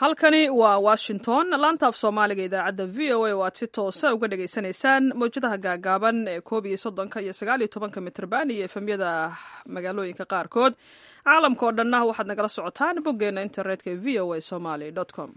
halkani waa washington laanta af soomaaliga idaacadda v o a oo aad si toosa uga dhagaysanaysaan mawjadaha gaagaaban ee 11 iyo 19 mitrban iyo efemyada magaalooyinka qaarkood caalamka oo dhanna waxaad nagala socotaan boggeena internetka v o a somali com.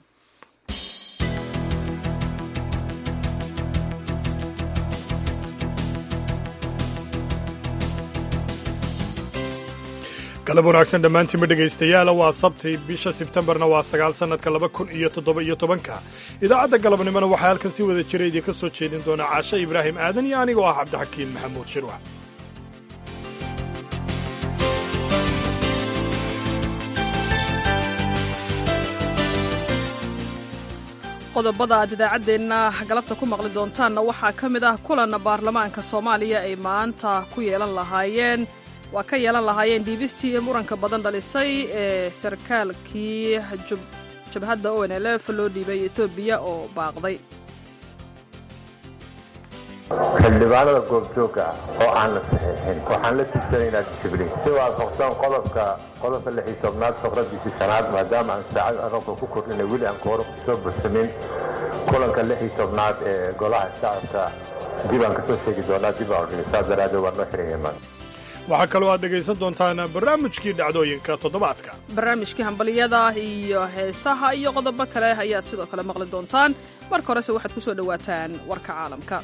galab wanaagsan dhammaantiinba dhegaystayaala waa sabti bisha sebtembarna waa 9 sannadka 2017 idaacadda galabnimona waxaa halkan si wada jira idinka soo jeedin doona caashe ibraahim aadan iyo anigoo ah cabdixakiin maxamuud shirwac qodobada aad idaacaddeenna galabta ku maqli doontaanna waxaa ka mid ah kulan baarlamaanka soomaaliya ay maanta ku yeelan lahaayeen dhiibistii muranka badan dhalisay ee sarkaalkii jabhadda ONLF loo dhiibay Ethiopia oo baaqday. xildhibaanada goobjooga oo aan la saxiixin waxaan la tigsanaynaa discibliin si waafaqsan qodobka 16aad faqradiisa shanaad maadaama aan saacad arabka ku kordhinay weli aan koor soo bursamin kulanka 16aad ee golaha shacabka dib aan ka soo sheegi doonaa dib aan organisaa daraaddeed waa noo xiran waxaa kaloo aad dhegaysan doontaan barnaamijkii dhacdooyinka toddobaadka barnaamijkii hambaliyada iyo heesaha iyo qodobo kale ayaad sidoo kale maqli doontaan marka horese waxaad ku soo dhowaataan warka caalamka.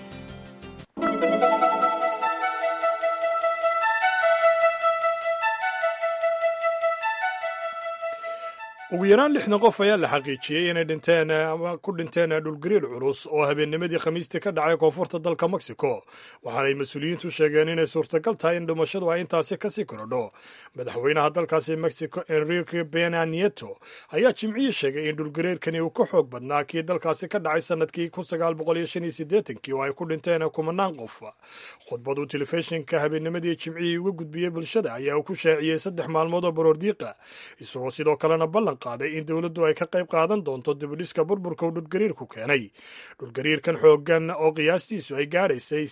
ugu yaraan 60 qof ayaa la xaqiijiyey inay dhinteen ama ku dhinteen dhulgariir culus oo habeennimadii khamiistii ka dhacay koonfurta dalka Mexico waxaanay mas-uuliyiintu sheegeen inay suurtagal tahay in dhimashadu ay intaasi kasii korodho. madaxweynaha dalkaasi Mexico Enrique Pena Nieto ayaa jimcihii sheegay in dhulgariirkani uu ka xoog badnaa kii dalkaasi ka dhacay sanadkii 1985 oo ay ku dhinteen kumanaan qof. khudbadu telefishinka habeennimadii jimcihii uga gudbiyey bulshada ayaa uu ku shaaciyey 3 maalmood oo baroordiiqa isagoo sidoo kalena ballan qaaday in dawladdu ay ka qayb qaadan doonto dibudhiska burburka uu dhulgariirku keenay. dhulgariirkan xooggan oo qiyaastiisu ay gaadhaysay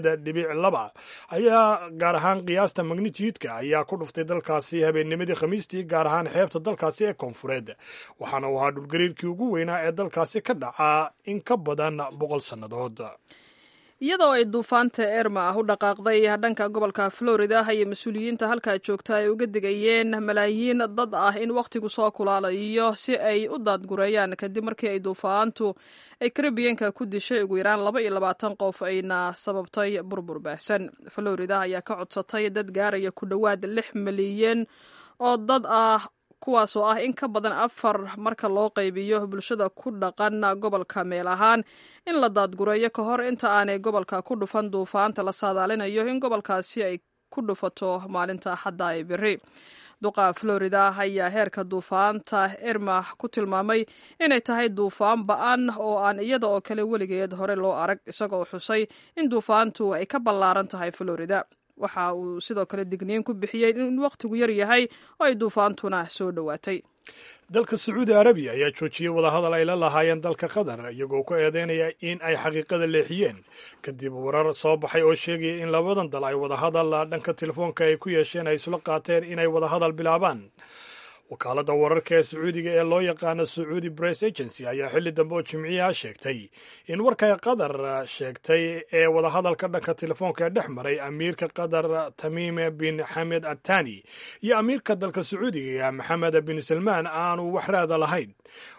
8.2 ayaa gaar ahaan qiyaasta magnitude-ka ayaa ku dhuftay dalkaasi habeennimadii khamiistii gaar ahaan xeebta dalkaasi ee koonfureed waxaana uu ahaa dhulgariirkii ugu weynaa ee dalkaasi ka dhacaa in ka badan 100 sannadood. iyadoo ay duufaanta Irma u dhaqaaqday dhanka gobolka Florida ayay mas-uuliyiinta halkaa joogta ay uga digayeen malaayiin dad ah in wakhtigu soo kulaalayo si ay u daadgureeyaan kadib markii ay duufaantu ay Caribbean-ka ku dishay ugu yaraan 22 qof ayna sababtay burbur baahsan. Florida ayaa ka codsatay dad gaaraya ku dhowaad 6 milyan oo dad ah kuwaasoo ah in ka badan 4 marka loo qaybiyo bulshada ku dhaqan gobolka meel ahaan in la daadgureeyo ka hor inta aanay gobolka ku dhufan duufaanta la saadaalinayo in gobolkaasi ay ku dhufato maalinta Axadda ee biri. duqa Florida ayaa heerka duufaanta Irma ku tilmaamay inay tahay duufaan ba'an oo aan iyada oo kale weligeed hore loo arag isagoo xusay in duufaantu ay ka ballaaran tahay Florida. waxa uu sidoo kale digniin ku bixiyey in waqtigu yar yahay oo ay duufaantuna soo dhowaatay. dalka Sacuudi Arabiya ayaa joojiyey wadahadal ay la lahaayeen dalka Qatar iyagoo ku eedeynaya in ay xaqiiqada leexiyeen kadib warar soo baxay oo sheegaya in labadan dal ay wadahadal dhanka telefoonka ay ku yeesheen ay isla qaateen inay wadahadal bilaabaan. wakaaladda wararka ee Sacuudiga ee loo yaqaano Saudi Press Agency ayaa xilli dambe oo jimciyaha sheegtay in warkay Qatar sheegtay ee wadahadalka dhanka telefoonka ee dhex maray amiirka Qatar Tamim bin Hamad Al Thani iyo amiirka dalka Sacuudiga Mohammed bin Salman aanu wax raada lahayn.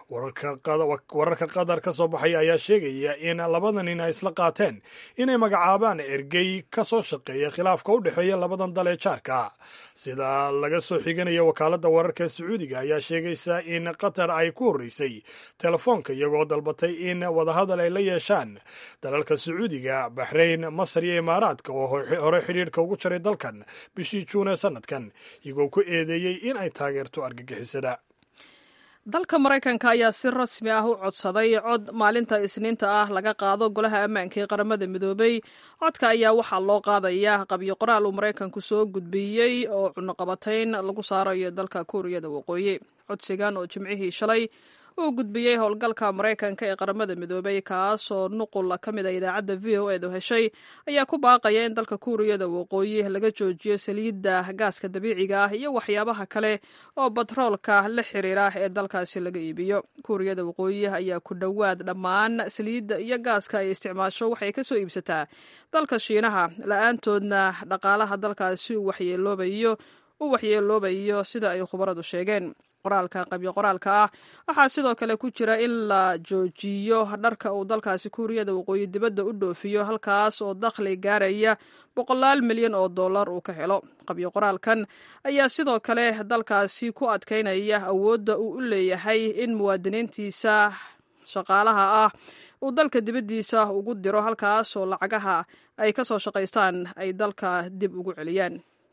wararka Qatar ka soo baxay ayaa sheegaya in labadan nin ay isla qaateen inay magacaabaan ergey ka soo shaqeeya khilaafka u dhexeeya labadan dal ee jaarka. sida laga soo xiganayo wakaaladda wararka ee Sacuudiga ayaa sheegaysa in Qatar ay ku horeysay telefoonka iyagoo dalbatay in wadahadal ay la yeeshaan dalalka Sacuudiga, Bahrain, Masar iyo Imaaraadka oo hore xidhiidhka ugu jaray dalkan bishii Juun ee sanadkan iyagoo ku eedeeyey in ay taageerto argagixisada. dalka Mareykanka ayaa si rasmi ah u codsaday cod maalinta Isniinta ah laga qaado golaha ammaanka ee qaramada midoobay. codka ayaa waxaa loo qaadayaa qabyo qoraal uu Mareykanku soo gudbiyey oo cunaqabatayn lagu saarayo dalka Kuuriyada Waqooyi. codsigan oo jimcihii shalay uu gudbiyey howlgalka maraykanka ee qaramada midoobay kaasoo nuqul ka mid a idaacadda v o edu heshay ayaa ku baaqaya in dalka kuuriyada waqooyi laga joojiyo saliidda gaaska dabiiciga ah iyo waxyaabaha kale oo batroolka la xiriira ee dalkaasi laga iibiyo. kuuriyada waqooyi ayaa ku dhowaad dhammaan saliidda iyo gaaska ay isticmaasho waxay ka soo iibsataa dalka shiinaha, la-aantoodna dhaqaalaha dalkaasi u waxyeeloobayo sida ay khubaradu sheegeen. qoraalka qabyo qoraalka ah waxaa sidoo kale ku jira in la joojiyo dharka uu dalkaasi kuuriyada waqooyi dibadda u dhoofiyo, halkaas oo dakhli gaaraya $100 milyan uu ka helo. qabyo qoraalkan ayaa sidoo kale dalkaasi ku adkaynaya awoodda uu u leeyahay in muwaadiniintiisa shaqaalaha ah uu dalka dibaddiisa ugu diro, halkaas oo lacagaha ay ka soo shaqaystaan ay dalka dib ugu celiyaan.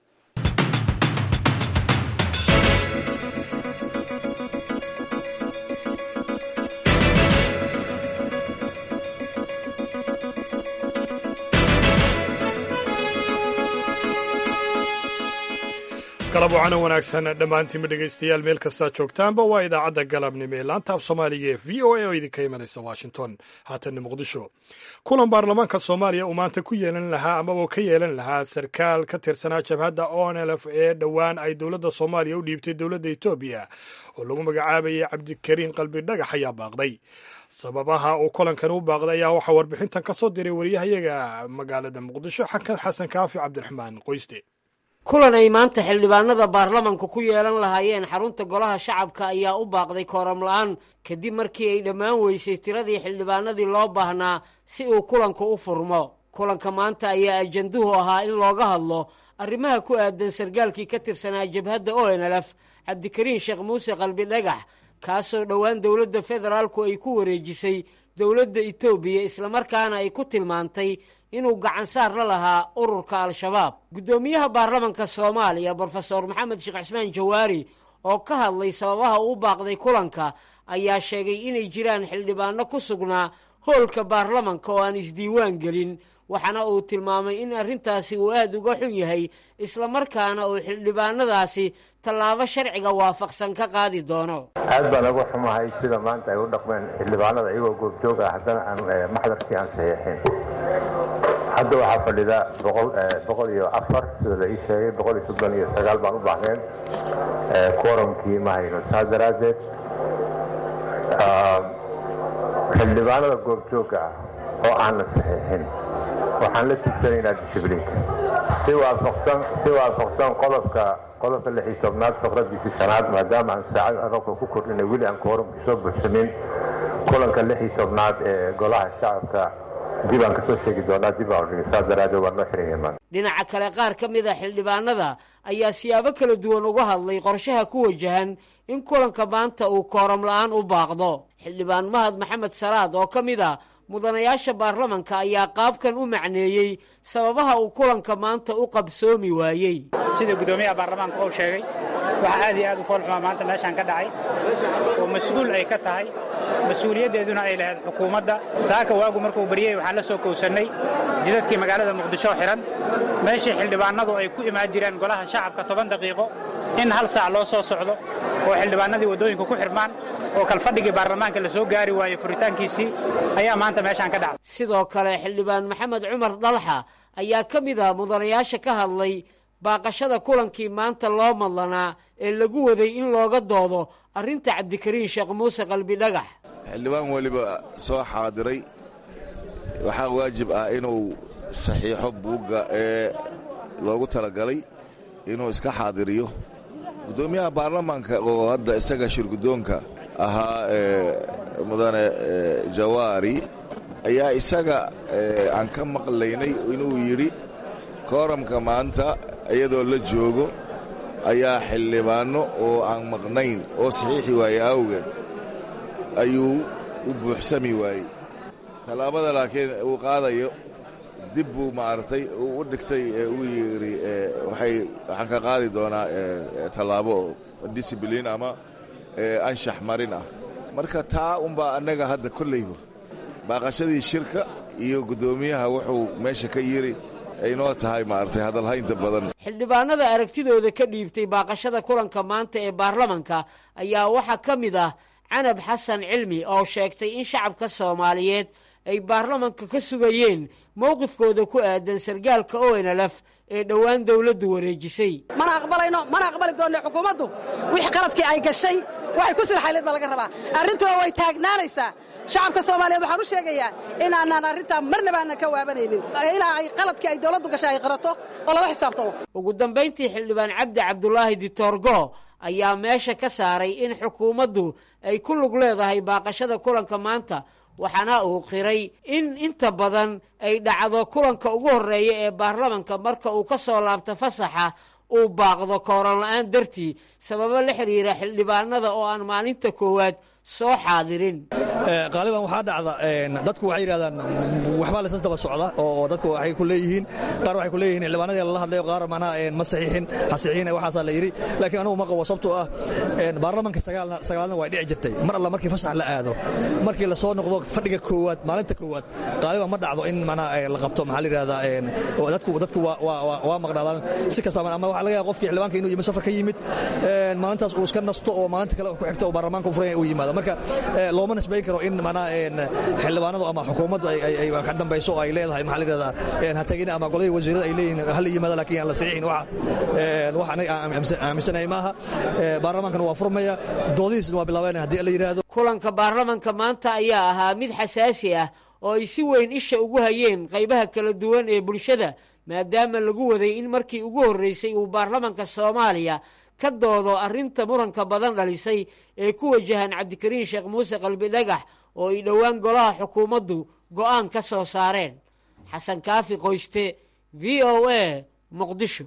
galab wacana wanaagsan dhammaantiinba dhegaystayaal meel kastaa joogtaanba waa idaacadda galabnimo ee laanta af soomaaliga ee v o a oo idinka imanaysa washington. haatanna muqdisho, kulan baarlamaanka soomaaliya uu maanta ku yeelan lahaa amaba ka yeelan lahaa sarkaal ka tirsanaa jabhadda onlf ee dhowaan ay dowladda soomaaliya u dhiibtay dowladda etoobiya oo lagu magacaabayay cabdikariin qalbi dhagax ayaa baaqday. sababaha uu kulankan u baaqday ayaa waxaa warbixintan ka soo diray wariyahayaga magaalada muqdisho xasan kaafi cabdiraxmaan qoyste. kulan ay maanta xildhibaanada baarlamanku ku yeelan lahaayeen xarunta golaha shacabka ayaa u baaqday kooram la-aan kadib markii ay dhammaan weysay tiradii xildhibaanadii loo baahnaa si uu kulanku u furmo. kulanka maanta ayaa ajanduhu ahaa in looga hadlo arrimaha ku aadan sargaalkii ka tirsanaa jabhadda onlf cabdikariin sheekh muuse qalbi dhagax, kaasoo dhowaan dowladda federaalku ay ku wareejisay dowladda etoobiya, islamarkaana ay ku tilmaantay inuu gacan saar la lahaa ururka al-shabaab. guddoomiyaha baarlamanka soomaaliya brofesor maxamed sheekh cismaan jawaari oo ka hadlay sababaha uu baaqday kulanka ayaa sheegay inay jiraan xildhibaano ku sugnaa hoolka baarlamanka oo aan isdiiwaan gelin, waxaana uu tilmaamay in arrintaasi uu aad uga xun yahay, islamarkaana uu xildhibaanadaasi tallaabo sharciga waafaqsan ka qaadi doono. aad baan uga xumahay sida maanta ay u dhaqmeen xildhibaanada iyagoo goobjoog ah haddana aan maxdarkii aan saxiixin. hadda waxaa fadhida 104 sida la ii sheegay, 139 baan u baahneen, quorumkii ma hayno. saas daraaddeed xildhibaanada goobjooga ah oo aan la saxiixin waxaan la tigsanaynaa dishibliinka si waafaqsan qodobka 16 faqradiisii 5 maadaama aan saacad arabka ku kordhinay weli aan quorumkii soo buuxsamin. kulanka 16 ee golaha shacabka dib aan kasoo sheegi doonaa, dib aan odhanay. saas daraaddeed waa noo xiran yahay. dhinaca kale, qaar ka mid a xildhibaanada ayaa siyaabo kala duwan uga hadlay qorshaha ku wajahan in kulanka maanta uu kooram la-aan u baaqdo. xildhibaan mahad maxamed salaad oo ka mid a mudanayaasha baarlamanka ayaa qaabkan u macneeyey sababaha uu kulanka maanta u qabsoomi waayey. sida guddoomiyaha baarlamaanka uu sheegay, waxaa aad iyo aad u foolxumaa maanta meeshaan ka dhacay oo mas-uul ay ka tahay, mas-uuliyaddeeduna ay lahayd xukuumadda. saaka waagu markuu baryey waxaan la soo kowsannay jidadkii magaalada muqdisho xihan, meeshii xildhibaanadu ay ku imaan jireen golaha shacabka 10 daqiiqo in hal saac loo soo socdo oo xildhibaanadii waddooyinka ku xirmaan oo kalfadhigii baarlamaanka la soo gaari waayo furitaankiisii ayaa maanta meeshaan ka dhacday. sidoo kale xildhibaan maxamed cumar dalxa ayaa ka mid ah mudanayaasha ka hadlay baaqashada kulankii maanta loo madlanaa ee lagu waday in looga doodo arrinta cabdikariin sheekh muuse qalbi dhagax. xildhibaan weliba soo xaadiray waxaa waajib ah inuu saxiixo buugga ee loogu talagalay inuu iska xaadiriyo. guddoomiyaha baarlamaanka oo hadda isaga shirguddoonka ahaa mudane jawaari ayaa isaga aan ka maqlaynay inuu yidhi kooramka maanta iyadoo la joogo ayaa xildhibaanno oo aan maqnayn oo saxiixi waaye awgeed ayuu u buuxsami waayey. tallaabada laakiin uu qaadayo dib buu maaragtay uu u dhigtay uu yidhi waxaan ka qaadi doonaa tallaabo discibliin ama anshax marin ah. marka taa unbaa annaga hadda kollayba baaqashadii shirka iyo guddoomiyaha wuxuu meesha ka yidhi aynoo tahay maaragtay hadalhaynta badan. xildhibaanada aragtidooda ka dhiibtay baaqashada kulanka maanta ee baarlamanka ayaa waxaa ka mid ah canab xasan cilmi oo sheegtay in shacabka soomaaliyeed ay baarlamanka ka sugayeen mowqifkooda ku aadan sargaalka ONLF ee dhowaan dawladdu wareejisay. mana aqbali doonno xukuumaddu wixii qaladkii ay gashay waxay ku sirxayleed baa laga rabaa. arrintuna way taagnaanaysaa. shacabka soomaaliyeed waxaan u sheegayaa inaanaan arrintaa marnaba aanan ka waabanaynin ilaa ay qaladkii ay dawladdu gashay ay qarato oo lala xisaabtamo. ugu dambayntii xildhibaan cabdi cabdulaahi ditorgo ayaa meesha ka saaray in xukuumaddu ay ku lug leedahay baaqashada kulanka maanta, waxaana uu qiray in inta badan ay dhacdo kulanka ugu horreeya ee baarlamanka marka uu ka soo laabto fasaxa uu baaqdo kooran la'aan dartii sababo la xiriira xildhibaanada oo aan maalinta koowaad soo xaadirin. qaaliban waxaa dhacda dadku waxay yidhahdaan waxbaa laysas daba socda oo dadku waxay ku leeyihiin qaar waxay ku leeyihiin xildhibaanadii lala hadlayo qaar macnaha ma saxiixin ha saxiixin waxaasaa la yidhi laakiin anugu ma qabo sababtoo ah baarlamanka sagaalna way dhici jirtay mar alla markii fasax la aado markii la soo noqdo fadhiga koowaad maalinta koowaad qaaliban ma dhacdo in macnaha la qabto maxaa la yidhahdaa dadku waa maqnaadaan si kastaba ama waxaa laga yaaba qofkii xildhibaanka inuu yimid safar ka yimid maalintaas uu iska nasto oo maalinta kale ku xigto oo baarlamaanka u furan uu yimaado marka looma nisbayn karo in macnaha xildhibaanadu ama xukuumaddu ay ka dambayso oo ay leedahay maxaa la yidhahdaa ha tegin ama goladii wasiirada ay leeyihiin hal yimaada laakiin aan la saxiixin wax anaga aaminsanahay maaha. baarlamaankana waa furmaya doodihiisna waa bilaabanaya haddii la yidhaahdo. kulanka baarlamanka maanta ayaa ahaa mid xasaasi ah oo ay si weyn isha ugu hayeen qaybaha kala duwan ee bulshada maadaama lagu waday in markii ugu horreysay uu baarlamanka soomaaliya ka doodo arrinta muranka badan dhalisay ee ku wajahan cabdikariin sheekh muuse qalbi dhagax oo ay dhowaan golaha xukuumaddu go'aan ka soo saareen. xasan kaafi qoyste, v o a, muqdisho.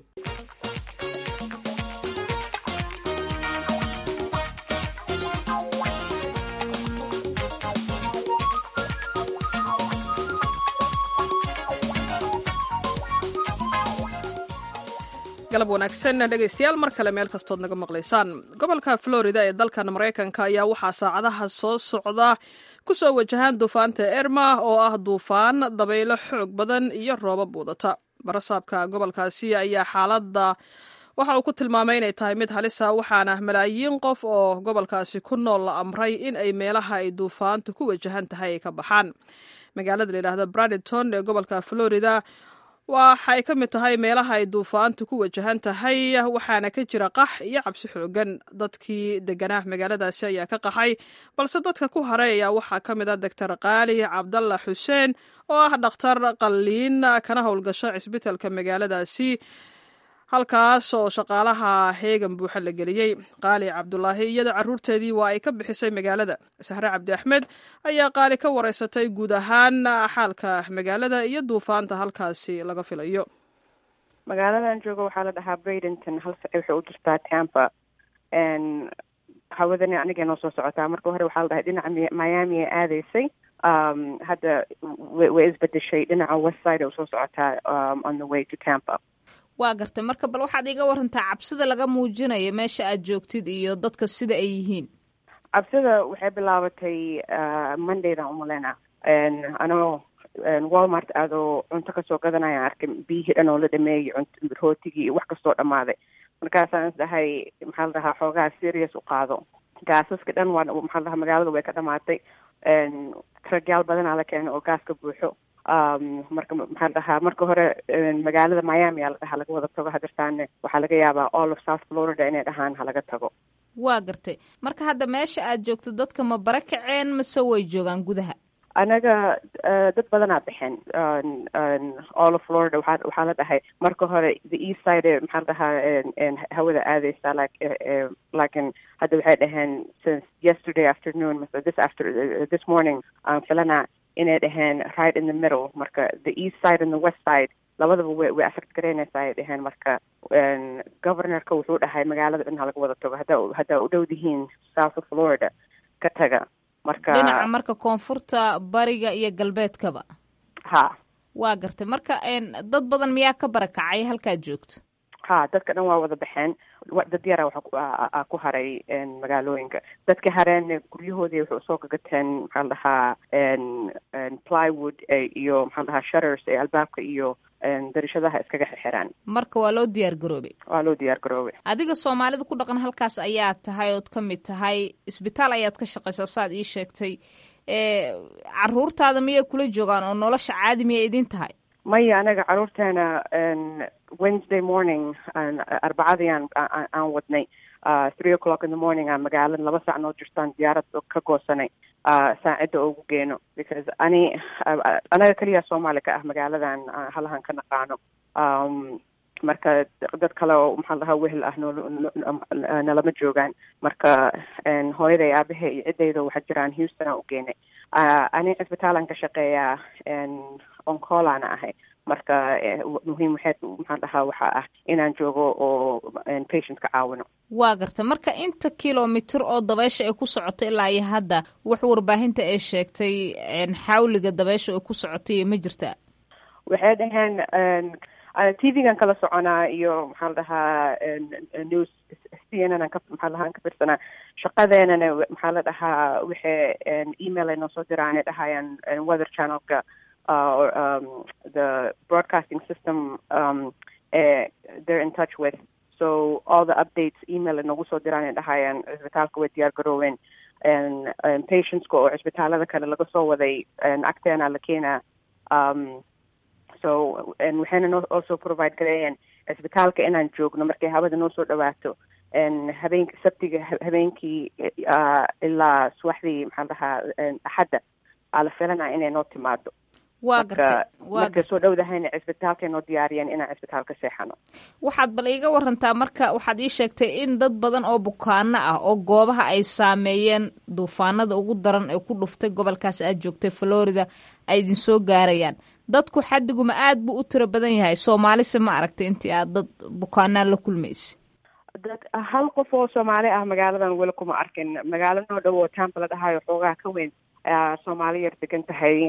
galab wanaagsan dhegaystayaal mar kale meel kastood naga maqlaysaan. gobolka Florida ee dalkan Mareykanka ayaa waxaa saacadaha soo socda ku soo wajahaan duufaanta Irma oo ah duufaan dabaylo xoog badan iyo roobab wadata. barasaabka gobolkaasi ayaa xaaladda waxa uu ku tilmaamay inay tahay mid halis ah, waxaana malaayiin qof oo gobolkaasi ku nool la amray in ay meelaha ay duufaantu ku wajahan tahay ay ka baxaan. magaalada la yidhaahdo Bradenton ee gobolka Florida waxay ka mid tahay meelaha ay duufaantu ku wajahan tahay, waxaana ka jira qax iyo cabsi xoogan. dadkii deganaa magaaladaasi ayaa ka qaxay, balse dadka ku haray ayaa waxaa ka mid ah doctor qaali cabdalla xuseen oo ah dhakhtar qalliin kana howlgasha cisbitaalka magaaladaasi, halkaas oo shaqaalaha heegan buuxa la geliyey. qaali cabdulaahi iyada caruurteedii waa ay ka bixisay magaalada. sahre cabdi axmed ayaa qaali ka wareysatay guud ahaan xaalka magaalada iyo duufaanta halkaasi laga filayo. magaaladan jooga waxaa la dhahaa Bradenton, hal sac waxay u jirtaa Tampa. hawadani aniga noo soo socotaa. marka hore waxaa la dhahay dhinaca Miami ay aadaysay, hadda way isbedeshay dhinaca west side ay usoo socotaa on the way to Tampa. waa gartay. marka bal waxaad iga warantaa cabsida laga muujinayo meesha aad joogtid iyo dadka sida ay yihiin. cabsida waxay bilaabatay Mondaydan umaleyna anoo Walmart aadoo cunto kasoo gadanaya arkay biyihii dhan oo la dhameeyey rootigii iyo wax kastoo dhammaaday. markaasaan isdhahay maxaa la dhahaa xoogaa serious u qaado. gaasaska dhan waa maxaa la dhahaa magaalada way ka dhamaatay. ragyaal badanaa la keenay oo gaaska buuxo. marka maxaa la dhahaa marka hore magaalada Miami aa la dhahaa laga wada tago, hadirtaane waxaa laga yaabaa all of South Florida inay dhahaan halaga tago. waa gartay. marka hadda meesha aad joogto dadka ma bara kaceen mase way joogaan gudaha? anaga dad badanaa baxeen all of Florida. waxaa la dhahay marka hore the east side maxaa la dhahaa hawada aadaysa laakiin hadda waxay dhaheen since yesterday afternoon this morning aan filana inay dhaheen right in the middle. marka the east side and the west side labadaba way affect garaynaysaa ay dhaheen. marka governorka wuxuu dhahay magaalada dhan halaga wada tago, haddaa u dhow dihiin South of Florida ka taga. dhinaca marka koonfurta bariga iyo galbeedkaba. ha waa gartay. marka dad badan miyaa ka barakacay halkaad joogto? dadka dhan waa wada baxeen. Dad yara waxa ku haray magaalooyinka. Dadka hareen guryahoodii waxay usoo gagateen maxaa la dhahaa plywood iyo maxaa la dhahaa shutters ee albaabka iyo darishadaha iskaga xirxiraan. Marka waa loo diyaar garoobay. Adiga Soomaalida ku dhaqan halkaas ayaa tahay ood ka mid tahay isbitaal ayaad ka shaqaysaa saad ii sheegtay. Caruurtaada miyay kula joogaan oo nolosha caadi miyay idin tahay? Maya anaga caruurteena Wednesday morning arbacadii aan wadnay 3:00 in the morning aan magaalada 2 saac noo jirtaan diyaarad ka goosanay saacada ugu geeno because anaga kaliya Soomaali ka ah magaaladan halahan ka naqaano marka dad kale oo maxaa lahaa wehel ah nalama joogaan marka hooyaday aabahay iyo cidayda waxa jiraan Houston aan u geenay aniga isbitaalan ka shaqeeyaa oncolana ahay marka muhiim maxaa dhahaa waxa ah inaan joogo oo patient ka caawino. Waa garta marka inta kilomitir oo dabaysha ay ku socoto ilaa iyo hadda wax warbaahinta ay sheegtay xawliga dabaysha ay ku socotay ma jirtaa? Waxay dhaheen TV-gan kala soconaa iyo maxaa dhahaa news CNN ka maxaa dhahaa ka fiirsanaa shaqadeenana maxaa la dhahaa waxay email ay noo soo diraan dhahayaan weather channelka or the broadcasting system they're in touch with, so all the updates email noogu soo diraan dhahayaan isbitaalka way diyaar garooween patients ko oo isbitaalada kale laga soo waday agteena la keenaa so waxayna also provide gareeyeen isbitaalka inaan joogno markay hawada noo soo dhawaato habeenkii sabtiga habeenkii ilaa subaxdii maxaa dhahaa axadda ala filanaa inay noo timaado. Waa gartay marka soo dhowdahayna isbitaalka noo diyaariyeen inaan isbitaalka seexano. Waxaad bal iiga warantaa marka waxaad ii sheegtay in dad badan oo bukaano ah oo goobaha ay saameeyeen duufaanada ugu daran ee ku dhuftay gobolkaas aad joogtay Florida ay idin soo gaarayaan. Dadku xadiguma aad buu u tiro badan yahay. Soomaalise ma aragtay intii aad dad bukaanaa la kulmaysay? Hal qof oo Soomaali ah magaaladan weli kuma arkin. magaalada oo dhow oo Tampa la dhahayo xoogaa ka weyn Soomaali yar degan tahay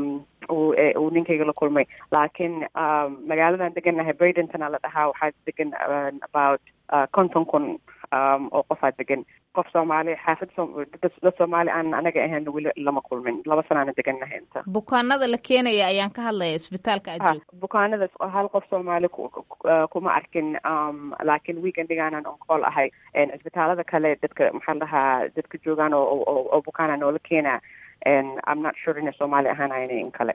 uu ninkayga la kulmay laakiin magaaladan degannahay Bradenton la dhahaa waxaa degan about 50,000 oo qofaa degan. qof Soomaali xaafad dad Soomaali aan anaga ahayn weli lama kulmin 2 sano degannahay inta. Bukaanada la keenaya ayaan ka hadlaya isbitaalka aad joogto. Bukaanada hal qof Soomaali kuma arkin laakiin weekendigaan on call ahay isbitaalada kale dadka maxaa dhahaa dadka joogaan oo bukaana noola keenaa and I'm not sure in Soomaali ahaanayna in kale.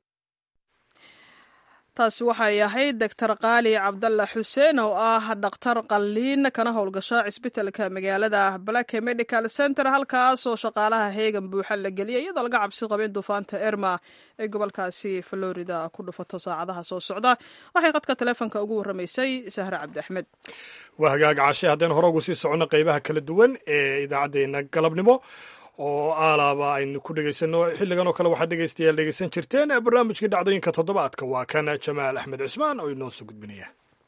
taasi waxay ahayd Dr. Qaali Cabdalla Xuseen oo ah dhakhtar qalliin kana howlgasha cisbitaalka magaalada Black Medical Center halkaas oo shaqaalaha heegan buuxa la geliyay iyadoo laga cabsi qabo in duufaanta Irma ee gobolkaasi Florida ku dhufato saacadaha soo socda. Waxay qadka telefoonka ugu waramaysay Sahra Cabdi Axmed. Waa hagaag cashe haddeen hore ugu sii socono qaybaha kala duwan ee idaacadeena galabnimo oo aalaaba aynu ku dhegaysano xilligan oo kale waxaad dhegaystayaal dhegaysan jirteen barnaamijkii dhacdooyinka toddobaadka waa kan Jamaal Axmed Cismaan oo inoo soo gudbinaya.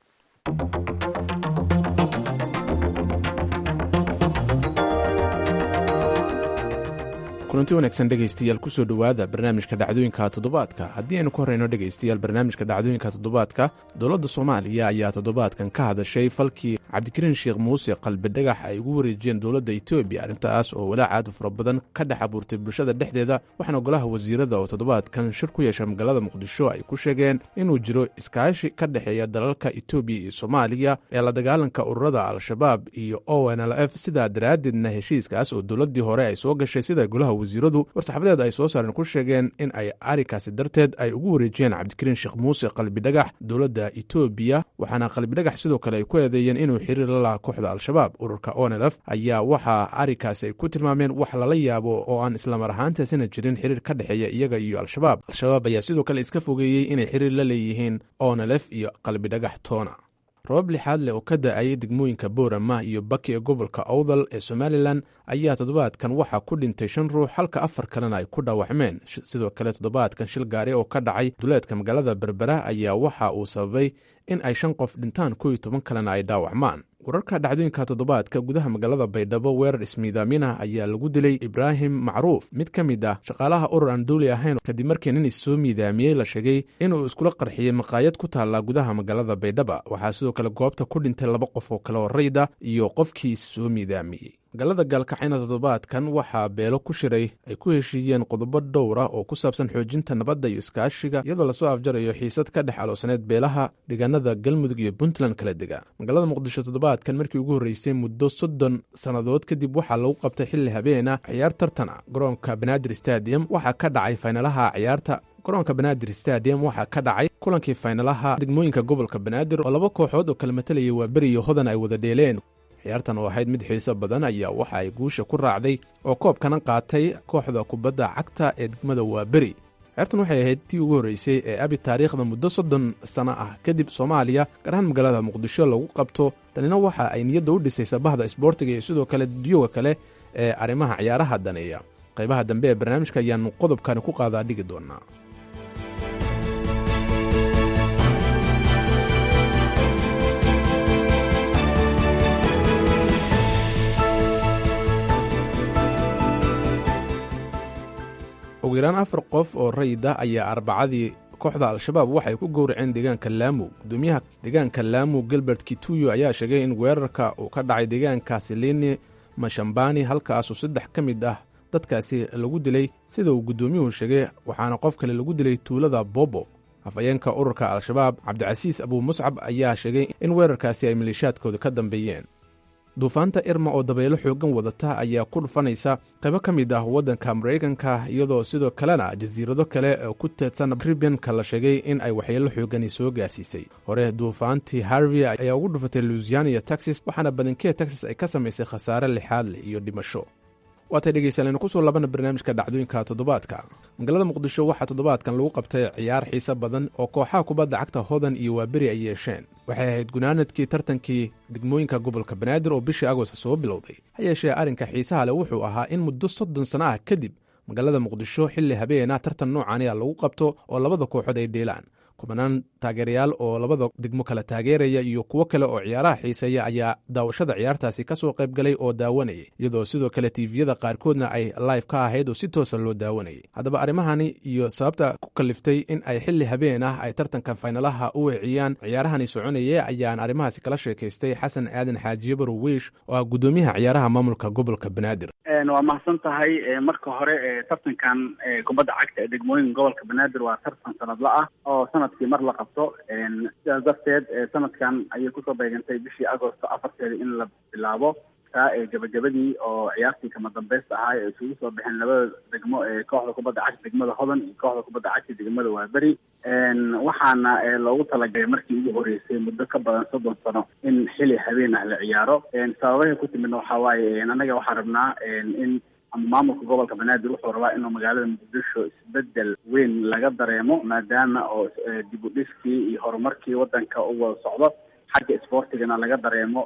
kulanti wanaagsan dhegaystayaal kusoo dhowaada barnaamijka dhacdooyinka toddobaadka. haddii aynu ka horreyno dhegaystayaal barnaamijka dhacdooyinka toddobaadka dowladda Soomaaliya ayaa toddobaadkan ka hadashay falkii cabdikariin sheekh muuse qalbidhagax ay ugu wareejiyeen dowladda Itoobiya. arrintaas oo walaac aad u fara badan ka dhex abuurtay bulshada dhexdeeda waxaana golaha wasiirada oo toddobaadkan shir ku yeesha magaalada Muqdisho ay ku sheegeen inuu jiro iskaashi ka dhexeeya dalalka Itoobiya iyo Soomaaliya ee la dagaalanka ururada Al-Shabaab iyo ONLF. sidaa daraaddeedna heshiiskaas oo dowladdii hore ay soo gashay sida golaha wasiiradu war-saxaafadeed ay soo saareen ku sheegeen in ay arrinkaasi darteed ay ugu wareejiyeen cabdikariin sheekh muuse qalbidhagax dowladda Itoobiya. waxaana qalbidhagax sidoo kale ay ku eedeeyeen inuu xiriir la lahaa kooxda Al-Shabaab. ururka ONLF ayaa waxaa arrinkaasi ay ku tilmaameen wax lala yaabo oo aan isla mar ahaantaasina jirin xiriir ka dhexeeya iyaga iyo Al-Shabaab. Al-Shabaab ayaa sidoo kale iska fogeeyey inay xiriir la leeyihiin ONLF iyo qalbidhagax toona. roobab lixaad leh oo ka da-ayay degmooyinka Boorama iyo Baki ee gobolka Awdal ee Somalilan ayaa toddobaadkan waxaa ku dhintay 5 ruux halka 4 kalena ay ku dhaawacmeen. sidoo kale toddobaadkan shil gaari oo ka dhacay duleedka magaalada Berbera ayaa waxa uu sababay in ay 5 qof dhintaan 11 kalena ay dhaawacmaan. wararka dhacdooyinka toddobaadka gudaha magaalada baydhabo weerar ismiidaaminah ayaa lagu dilay ibraahim macruuf mid ka mid ah shaqaalaha urur aan dawli ahayn kadib markii nin issoo miidaamiyey la sheegay inuu iskula qarxiyey maqaayad ku taalla gudaha magaalada baydhaba waxaa sidoo kale goobta ku dhintay 2 qof oo kale oo rayda iyo qofkii issoo miidaamiyey magaalada gaalkacayna toddobaadkan waxaa beelo ku shiray ay ku heshiiyeen qodobo dhowr ah oo ku saabsan xoojinta nabadda iyo iskaashiga iyadoo lasoo afjarayo xiisad ka dhex aloosaneed beelaha deegaanada galmudug iyo puntland kala dega magaalada muqdisho toddobaadkan markii ugu horreysay muddo 30 sannadood kadib waxaa lagu qabtay xilli habeena ciyaar tartana garoonka banaadir stadium waxaa ka dhacay faynalaha ciyaarta garoonka banaadir stadium waxaa ka dhacay kulankii faynalaha degmooyinka gobolka banaadir oo 2 kooxood oo kala matalayay waa beri iyo hodan ay wada dheeleen ciyaartan oo ahayd mid xiiso badan ayaa waxa ay guusha ku raacday oo koobkana qaatay kooxda kubadda cagta ee degmada waaberi ciyaartan waxay ahayd tii ugu horreysay ee abi taariikhda muddo 30 sano ah kadib soomaaliya gaar ahaan magaalada muqdisho lagu qabto tanina waxa ay niyadda u dhisaysa bahda isboortiga iyo sidoo kale dudyooga kale ee arrimaha ciyaaraha daneeya qaybaha dambe ee barnaamijka ayaannu qodobkani ku qaadaa dhigi doonaa ugu yaraan 4 qof oo rayid ah ayaa arbacadii kooxda al-shabaab waxay ku gowraceen deegaanka laamu gudoomiyaha deegaanka laamu gilbert kituyo ayaa sheegay in weerarka uu ka dhacay deegaanka silini mashambani halkaasuu 3 ka mid ah dadkaasi lagu dilay sida uu gudoomiyuhu sheegay waxaana qof kale lagu dilay tuulada bobo afhayeenka ururka al-shabaab cabdicasiis abuu muscab ayaa sheegay in weerarkaasi ay maleeshiyaadkooda ka dambeeyeen duufaanta irma oo dabaylo xooggan wadata ayaa ku dhufanaysa qaybo ka mid ah waddanka maraykanka iyadoo sidoo kalena jasiirado kale oo ku teedsan karibianka la sheegay in ay waxyeello xooggani soo gaarsiisay hore duufaantii harvey ayaa ugu dhufatay louisiana iyo texas waxaana badankeed texas ay ka samaysay khasaare lixaad leh iyo dhimasho waatay dhegaysalaynu ku soo labana barnaamijka dhacdooyinka toddobaadka magaalada muqdisho waxaa toddobaadkan lagu qabtay ciyaar xiise badan oo kooxaha kubadda cagta hodan iyo waaberi ay yeesheen waxay ahayd gunaanadkii tartankii degmooyinka gobolka banaadir oo bishii agost soo bilowday ha yeeshee arrinka xiisaha leh wuxuu ahaa in muddo 30 sano ah kadib magaalada muqdisho xilli habeena tartan noocaaniya lagu qabto oo 2 kooxood ay dheelaan kubanaan taageerayaal oo 2 degmo kala taageeraya iyo kuwo kale oo ciyaaraha xiiseeya ayaa daawashada ciyaartaasi ka soo qayb galay oo daawanayay iyadoo sidoo kale tiiviyada qaarkoodna ay live ka ahayd oo si toosa loo daawanayay haddaba arrimahani iyo sababta ku kaliftay in ay xilli habeen ah ay tartanka faynalaha u weeciyaan ciyaarahani soconaya ayaan arrimahaasi kala sheekaystay xasan aadan xaajiye barowiish oo ah gudoomiyaha ciyaaraha maamulka gobolka banaadir waa mahadsan tahay marka hore tartankan kubadda cagta ee degmooyinka gobolka banaadir waa tartan sanadla ah oo sanadkii mar la qabto sidaas darteed sanadkan ayay kusoo beegantay bishii agosto 4 in la bilaabo taa gabagabadii oo ciyaartii kama dambaysta ahaa ee isugu soo baxeen 2 degmo ee kooxda kubadda cagta degmada hodan iyo kooxda kubadda cagta degmada waaberi waxaana loogu talagalay markii ugu horeysay muddo ka badan 30 sano in xili habeen ah la ciyaaro sababaha ku timidna waxaa waaye anaga waxaan rabnaa in maamulka gobolka banaadir wuxuu rabaa inuu magaalada muqdisho isbedel weyn laga dareemo maadaama oo dib u dhiskii iyo horumarkii wadanka u wada socdo xagga isboortigana laga dareemo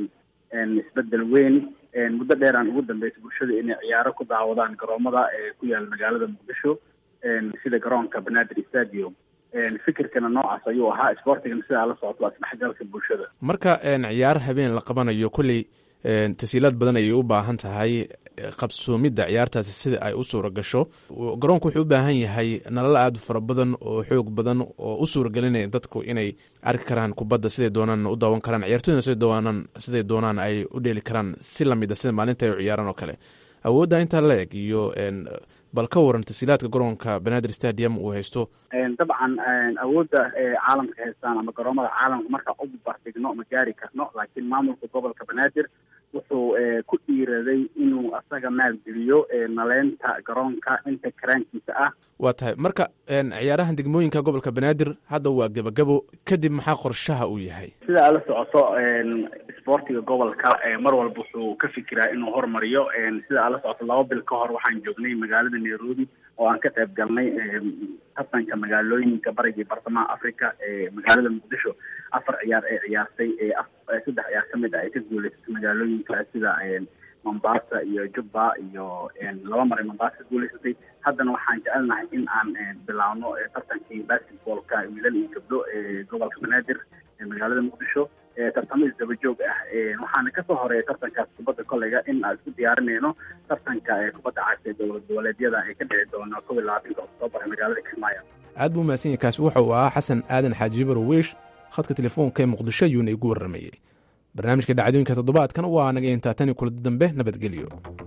isbedel weyn muddo dheeraan ugu dambeysay bulshada inay ciyaaro ku daawadaan garoomada ku yaala magaalada muqdisho sida garoonka banaadir stadium fikirkana noocaas ayuu ahaa isboortigana sidaa la socoto waa isdhexgalka bulshada marka ciyaar habeen la qabanayo kolley tasiilaad badan ayay u baahan tahay qabsoomidda ciyaartaasi sida ay u suura gasho garoonku wuxuu u baahan yahay nalal aad fara badan oo xoog badan oo u suuragelinaya dadku inay arki karaan kubadda siday doonaan u daawan karaan ciyaartooyna siday doonaan ay u dheeli karaan si lamid a sida maalinta ay u ciyaaraan oo kale awoodda intaa la eg iyo bal ka waran tasiilaadka garoonka banaadir stadium uu haysto dabcan awoodda caalamka haystaan ama garoomada caalamka markaa u barbardhigno ma gaari karno laakiin maamulka gobolka banaadir wuxuu ku dhiiraday inuu asaga maalgeliyo naleynta garoonka inta karaankiisa ah waa tahay marka ciyaarahan degmooyinka gobolka banaadir hadda waa gebagabo kadib maxaa qorshaha uu yahay sida aad la socoto isboortiga gobolka mar walba wuxuu ka fikiraa inuu horumariyo sida aad la socoto 2 bil ka hor waxaan joognay magaalada nairobi oo aan ka qayb galnay tartanka magaalooyinka bariga bartamaha africa magaalada muqdisho 4 ciyaar ee ciyaartay 3 ciyaar ka mid ah ay ka guuleysatay magaalooyinka sida Mombasa iyo Juba iyo 2 mar Mombasa guuleysatay haddana waxaan jecelnahay in aan bilaawno tartankii basketballka wiilal iyo gabdho gobolka banaadir magaalada muqdisho tartamo isdaba joog ah waxaana kasoo horeeya tartankaas kubadda koleyga in aan isku diyaarinayno tartanka kubadda cagta ee dowlad goboleedyada ee ka dhici doona 12 Oktoobar magaalada Kismaayo. aad buu mahadsan yahay. kaasi wuxuu ahaa xasan aadan xaaji barwiish khadka telefoonka ee muqdisho ayuuna igu warramayey. barnaamijka dhacdooyinka toddobaadkan waa naga intaa tan iyo kulanti dambe nabadgelyo.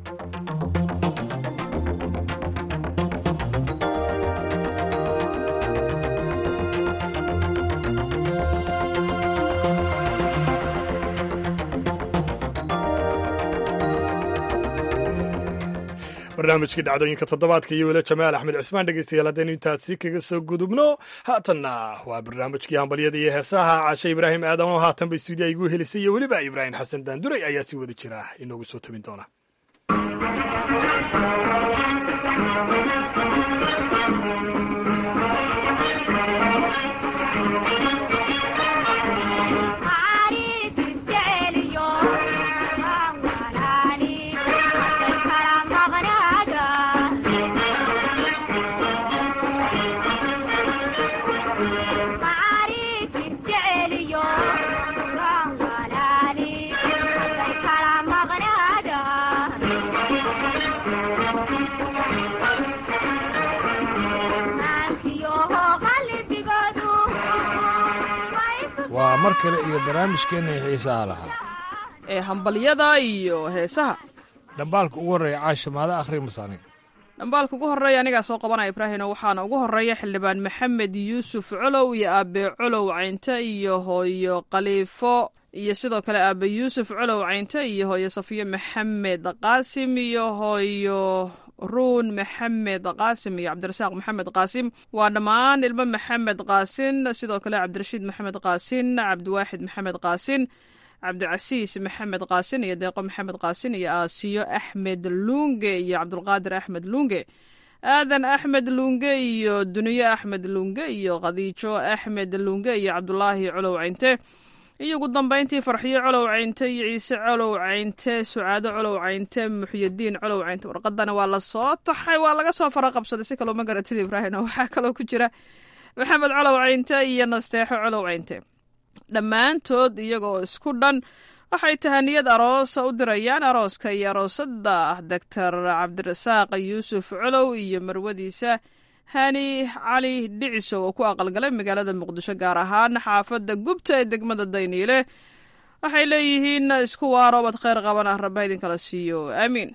barnaamijkii dhacdooyinka toddobaadka iyo weli jamaal axmed cismaan dhegeystayaal haddaynu intaasi kaga soo gudubno haatanna waa barnaamijkii hambalyada iyo heesaha caashe ibraahim aadan oo haatanba stuudiya igu helisay iyo weliba ibraahim xasan daanduray ayaa si wada jira inoogu soo tabin doona. waa mar kale iyo barnaamijkeenna xiisaha lahaa ee hambalyada iyo heesaha. dhambaalka ugu horreeya caasha maada akhri masaani. dhambaalka ugu horreeya anigaa soo qabanaya ibraahino waxaana ugu horreeya xildhibaan maxamed yuusuf colow iyo aabe colow caynte iyo hooyo khaliifo iyo sidoo kale aabe yuusuf colow caynte iyo hooyo safiyo maxamed qaasim iyo hooyo ruun maxamed qaasim iyo cabdirasaaq maxamed qaasim. waa dhammaan ilmo maxamed qaasin, sidoo kale cabdirashiid maxamed qaasin, cabdiwaaxid maxamed qaasin, cabdicasiis maxamed qaasin iyo deeqo maxamed qaasin iyo aasiyo axmed luunge iyo cabdulqaadir axmed luunge, aadan axmed luunge iyo duniyo axmed luunge iyo khadiijo axmed luunge iyo cabdulaahi colow caynte iyo ugu dambayntii farxiyo colow caynte iyo ciise colow caynte, sucaado colow caynte, muxyidiin colow caynte. warqadana waa la soo taxay, waa laga soo fara qabsaday si kaloo ma garatid ibraahim. waxaa kaloo ku jira maxamed colow caynte iyo nasteexo colow caynte. dhammaantood iyagoo isku dhan waxay tahaniyad aroosa u dirayaan arooska iyo aroosada doctor cabdirasaaq yuusuf colow iyo marwadiisa hani cali dhiciso oo ku aqalgalay magaalada muqdisho, gaar ahaan xaafadda gubta ee degmada dayniile. waxay leeyihiin isku waarobad kheyr qaban ah rabba idinkala siiyo aamiin.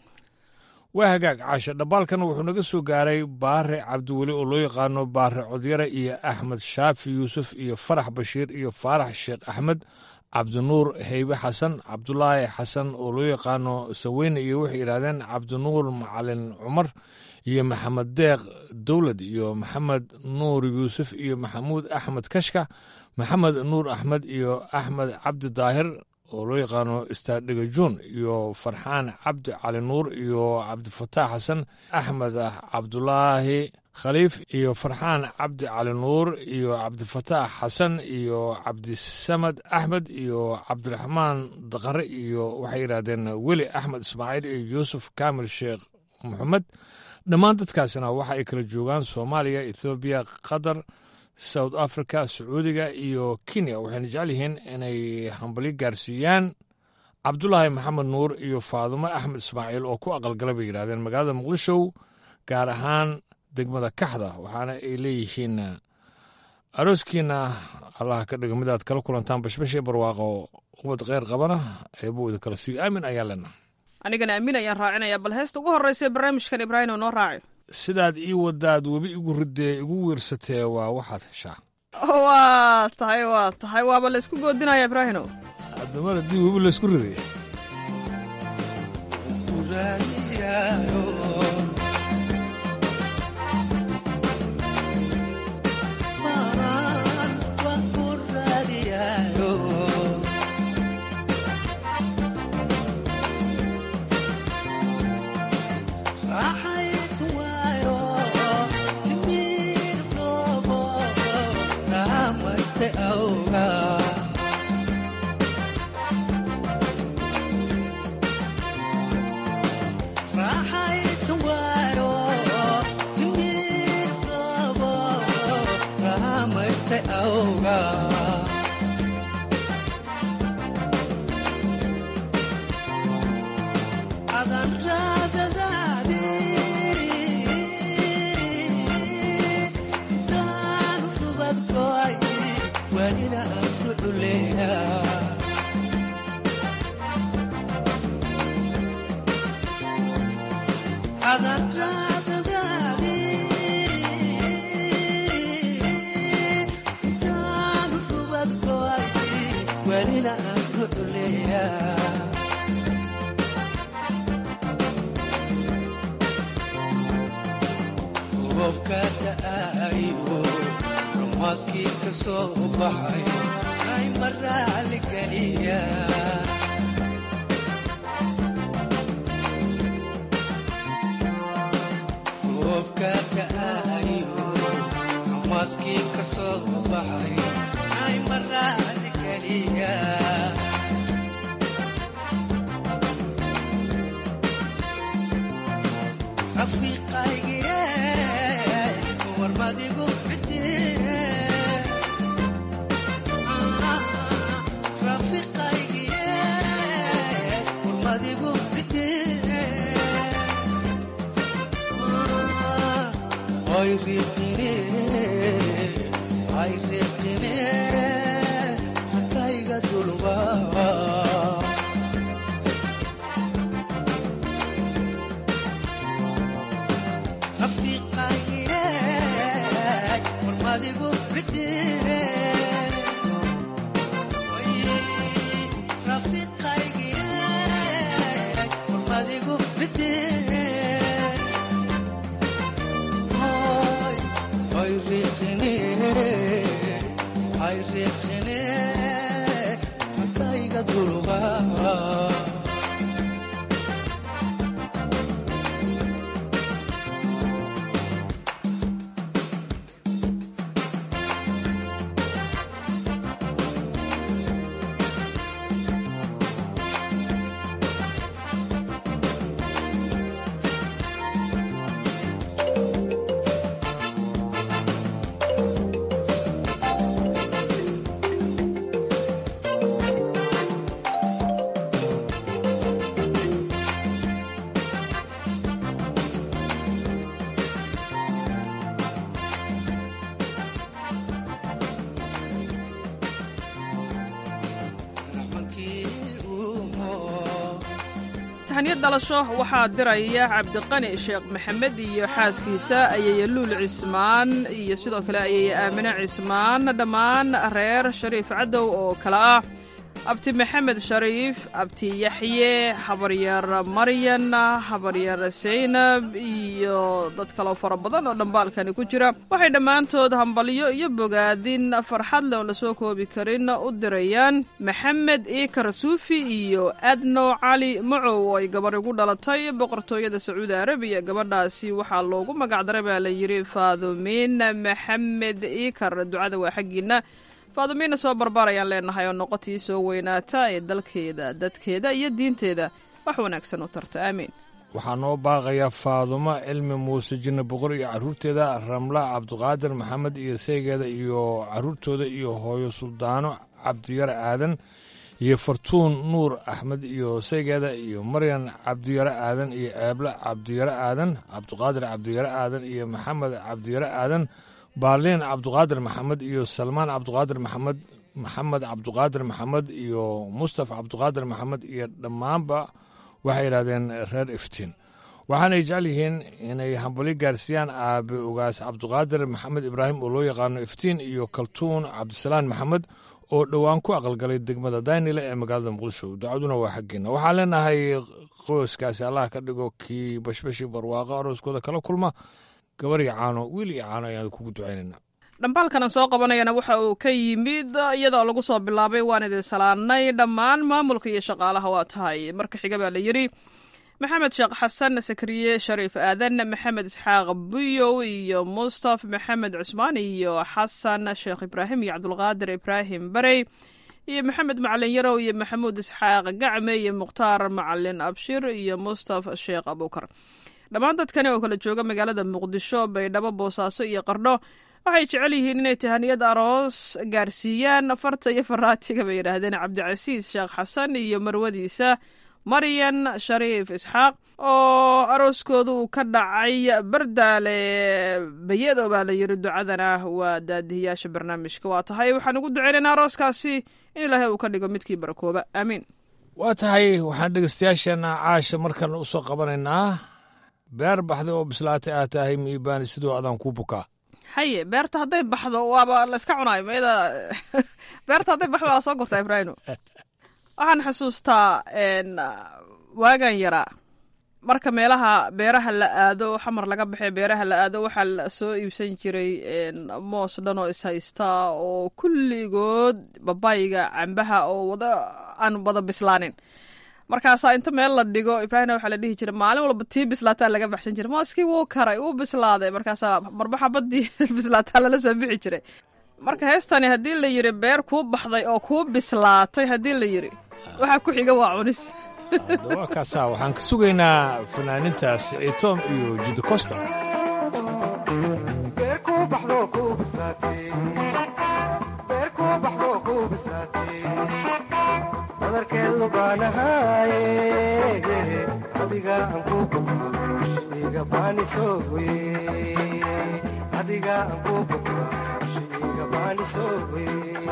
waa hagaag caasha dhambaalkan wuxuu naga soo gaaray baare cabdiweli oo loo yaqaano baare codyare iyo axmed shaafi yuusuf iyo farax bashiir iyo faarax sheekh axmed, cabdinuur heybe xasan, cabdulaahi xasan oo loo yaqaano saweyne iyo waxay yidhahdeen cabdinuur macalin cumar iyo maxamed deeq dowlad iyo maxamed nuur yuusuf iyo maxamuud axmed kashka, maxamed nuur axmed iyo axmed cabdi daahir oo loo yaqaano istaadhigajuun iyo farxaan cabdi cali nuur iyo cabdifataax xasan, axmed cabdulaahi khaliif iyo farxaan cabdi cali nuur iyo cabdifataax xasan iyo cabdisamad axmed iyo cabdiraxmaan daqare iyo waxay yidhahdeen weli axmed ismaaciil iyo yuusuf kaamil sheekh maxamed. dhammaan dadkaasina waxa ay kala joogaan soomaaliya, ethoobiya, qatar, south africa, sacuudiga iyo kenya. waxayna jecel yihiin inay hambalyo gaarsiiyaan cabdulaahi maxamed nuur iyo faadumo axmed ismaaciil oo ku aqalgala bay yidhahdeen magaalada muqdisho, gaar ahaan degmada kaxda. waxaana ay leeyihiin arooskiina allaha ka dhiga midaad kala kulantaan bashbashii barwaaqo ubad kheyr qabana eebuu idinkala siiyo aamin ayaa lena. anigana aamin ayaan raacinayaa. bal heesta ugu horreysa barnaamijkan ibraahim oo noo raaci. sidaad ii wadaad webi igu ridee igu wiirsatee waa waxaad heshaa. waa tahay waaba laysku goodinaya ibraahino. adamar haddii webi laysku riday Rahay tahniyad dhalasho waxaa diraya cabdiqani sheekh maxamed iyo xaaskiisa ayaya luul cismaan iyo sidoo kale ayaya aamine cismaan dhammaan reer shariif cadow oo kale ah abti maxamed shariif abti yaxye habaryar maryan habaryar saynab iyo dad kaloo fara badan oo dhambaalkani ku jira waxay dhammaantood hambalyo iyo bogaadin farxad leh oon la soo koobi karin u dirayaan maxamed iikar suufi iyo adno cali macow oo ay gabar igu dhalatay boqortooyada sacuudi arabiya gabadhaasi waxaa loogu magacdaray baa la yidhi faadumiin maxamed iikar ducada waa xaggiina faadumiina soo barbaarayaan leenahay oo noqotii soo weynaata ee dalkeeda dadkeeda iyo diinteeda wax wanaagsan u tarta aamiin waxaa noo baaqayaa faadumo cilmi muuse jinne boqor iyo carruurteeda ramla cabdiqaadir maxamed iyo saygeeda iyo carruurtooda iyo hooyo suldaano cabdiyare aadan iyo fartuun nuur axmed iyo saygeeda iyo maryan cabdiyare aadan iyo ceeble cabdiyare aadan cabdiqaadir cabdiyare aadan iyo maxamed cabdiyare aadan baarliin cabdiqaadir maxamed iyo salmaan cabdiqaadir maxamed maxamed cabdiqaadir maxamed iyo mustafa cabdiqaadir maxamed iyo dhammaanba waxay yidhahdeen reer iftiin waxaanay jecel yihiin inay hambali gaarsiiyaan aabe ugaas cabdiqaadir maxamed ibraahim oo loo yaqaano iftiin iyo kaltuun cabdisalaan maxamed oo dhowaan ku aqalgalay degmada daynile ee magaalada muqdisho ducaduna waa xaggeena waxaan leenahay qoyskaasi allah ka dhigo kii bashbashi barwaaqo arooskooda kala kulma gabar iyo caano wiil iyo caano ayaan kugu ducaynaynaa dhambaalkanan soo qabanayana waxa uu ka yimid iyadoo lagu soo bilaabay waan idin salaannay dhammaan maamulka iyo shaqaalaha waa tahay marka xiga baa la yidhi maxamed sheekh xasan sakariye shariif aadan maxamed isxaaq buyow iyo mustaf maxamed cusmaan iyo xasan sheekh ibraahim iyo cabdulqaadir ibraahim barey iyo maxamed macalin yarow iyo maxamuud isxaaq gacme iyo mukhtaar macalin abshir iyo mustaf sheekh abuukar dhammaan dadkani oo kala jooga magaalada muqdisho baydhabo boosaaso iyo qardho waxay jecel yihiin inay tahaniyad aroos gaarsiiyaan farta iyo faraatiga bay yidhaahdeen cabdicasiis sheekh xasan iyo marwadiisa maryan shariif isxaaq oo arooskooda uu ka dhacay bardaale bayedo baa la yidhi ducadana waa daadihiyaasha barnaamijka waa tahay waxaan ugu duceynaynaa arooskaasi in ilaahay uu ka dhigo midkii barakooba aamiin waa tahay waxaan dhegeystayaasheenna caasha markan u soo qabanaynaa beer baxday oo bislaatay aad tahay miibaani sidoo adaan ku bukaa haye beerta hadday baxdo waaba layska cunaayo mayada beerta hadday baxdo waa soo gortaa ibraahino waxaan xasuustaa waagan yaraa marka meelaha beeraha la aado xamar laga baxee beeraha la aado waxaa la soo iibsan jiray moos dhan oo ishaysta oo kulligood babayiga cambaha oo aan wada bislaanin markaasaa inta meel la dhigo ibraahimna waxaa la dhihi jiray maalin walba tii bislaataa laga baxsan jiray mooskii wuu karay wuu bislaaday markaasaa marbaxa baddii bislaataa lala soo bixi jiray marka heestani haddii la yidhi beer kuu baxday oo kuu bislaatay haddii la yidhi waxaa ku xiga waa cunis waa kaasaa waxaan ka sugaynaa fanaanintaas ciitoom iyo judi costa adarkeedu baanahaye adiga aan ku shiiga baanisowe adiga aan ku shiiga baanisowe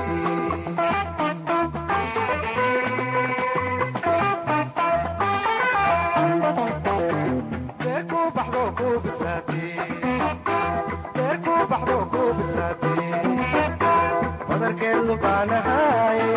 beerku baxdo ku bislaatay beerku baxdo ku bislaatay adarkeedu baanahaye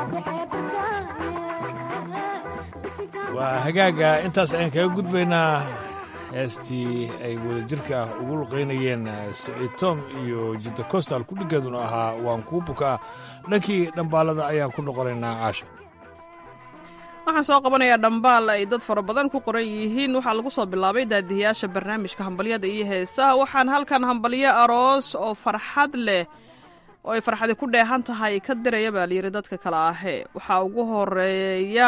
waa hagaaga intaas ayaan kaga gudbaynaa heestii ay wadajirka ugu luqaynayeen siciid tom iyo jidda costal kudhigeeduna ahaa waan kuu bukaa dhankii dhambaalada ayaan ku noqonaynaa caasha waxaan soo qabanayaa dhambaal ay dad fara badan ku qoran yihiin waxaa lagu soo bilaabay daadiyaasha barnaamijka hambalyada iyo heesaha waxaan halkan hambalyo aroos oo farxad leh oo ay farxadi ku dheehan tahay ka diraya baa layidhi dadka kale ahee waxaa ugu horeeya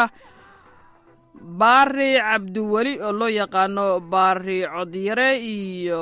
baari cabdiweli oo loo yaqaano baari codyare iyo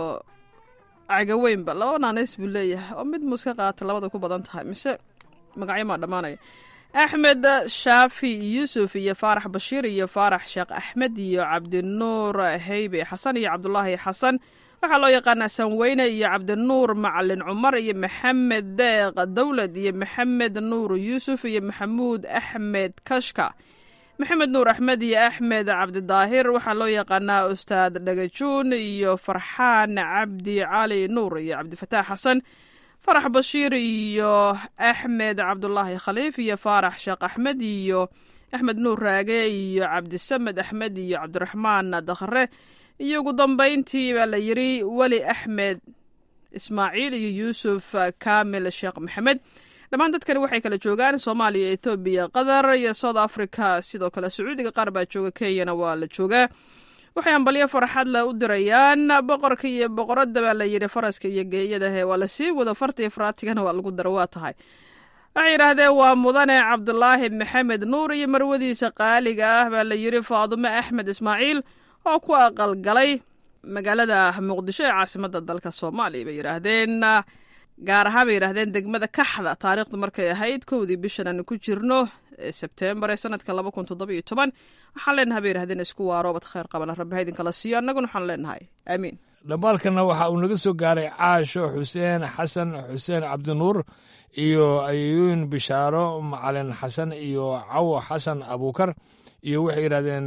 cagaweynba laba naaneys buu leeyahay oo mid muska qaata labada ku badan tahay mise magacyo maa dhammaanaya axmed shaafi yuusuf iyo faarax bashiir iyo faarax sheekh axmed iyo cabdinuur heybe xasan iyo cabdulaahi xasan waxaa loo yaqaanaa sanweyne iyo cabdinuur macalin cumar iyo maxamed deeq dowlad iyo maxamed nuur yuusuf iyo maxamuud axmed kashka maxamed nuur axmed iyo axmed cabdidaahir waxaa loo yaqaanaa ustaad dhagajuun iyo farxaan cabdi cali nuur iyo cabdifataax xasan farax bashiir iyo axmed cabdulaahi khaliif iyo faarax sheekh axmed iyo axmed nuur raage iyo cabdisamed axmed iyo cabdiraxmaan dakhre iyo ugu dambayntii baa la yidhi weli axmed ismaaciil iyo yuusuf kaamil sheekh maxamed dhammaan dadkani waxay kala joogaan soomaaliya ethoobiya qatar iyo south africa sidoo kale sacuudiga qaar baa jooga kenyana waa la joogaa waxay hambalyo farxad le u dirayaan boqorka iyo boqoradda baa la yidhi faraska iyo geeyadahe waa la sii wado fartii faraatigana waa lagu daro waa tahay waxay yidhaahdeen waa mudane cabdulaahi maxamed nuur iyo marwadiisa qaaliga ah baa la yidhi faadumo axmed ismaaciil oo ku aqalgalay magaalada muqdisho ee caasimada dalka soomaaliya bay yidhaahdeen gaar ahaan bay yidhahdeen degmada kaxda taariikhda markay ahayd 1dii bishan aanu ku jirno sebtembar ee sanadka 2017 waxaan leenahay bay yidhahdeen isku waaroobad khayr qabana rabbi ha idinkala siiyo annaguna waxaan leenahay aamiin dhambaalkana waxa uu naga soo gaaray caasho xuseen xasan xuseen cabdinuur iyo ayuun bishaaro macalin xasan iyo cawo xasan abuukar iyo waxay yidhahdeen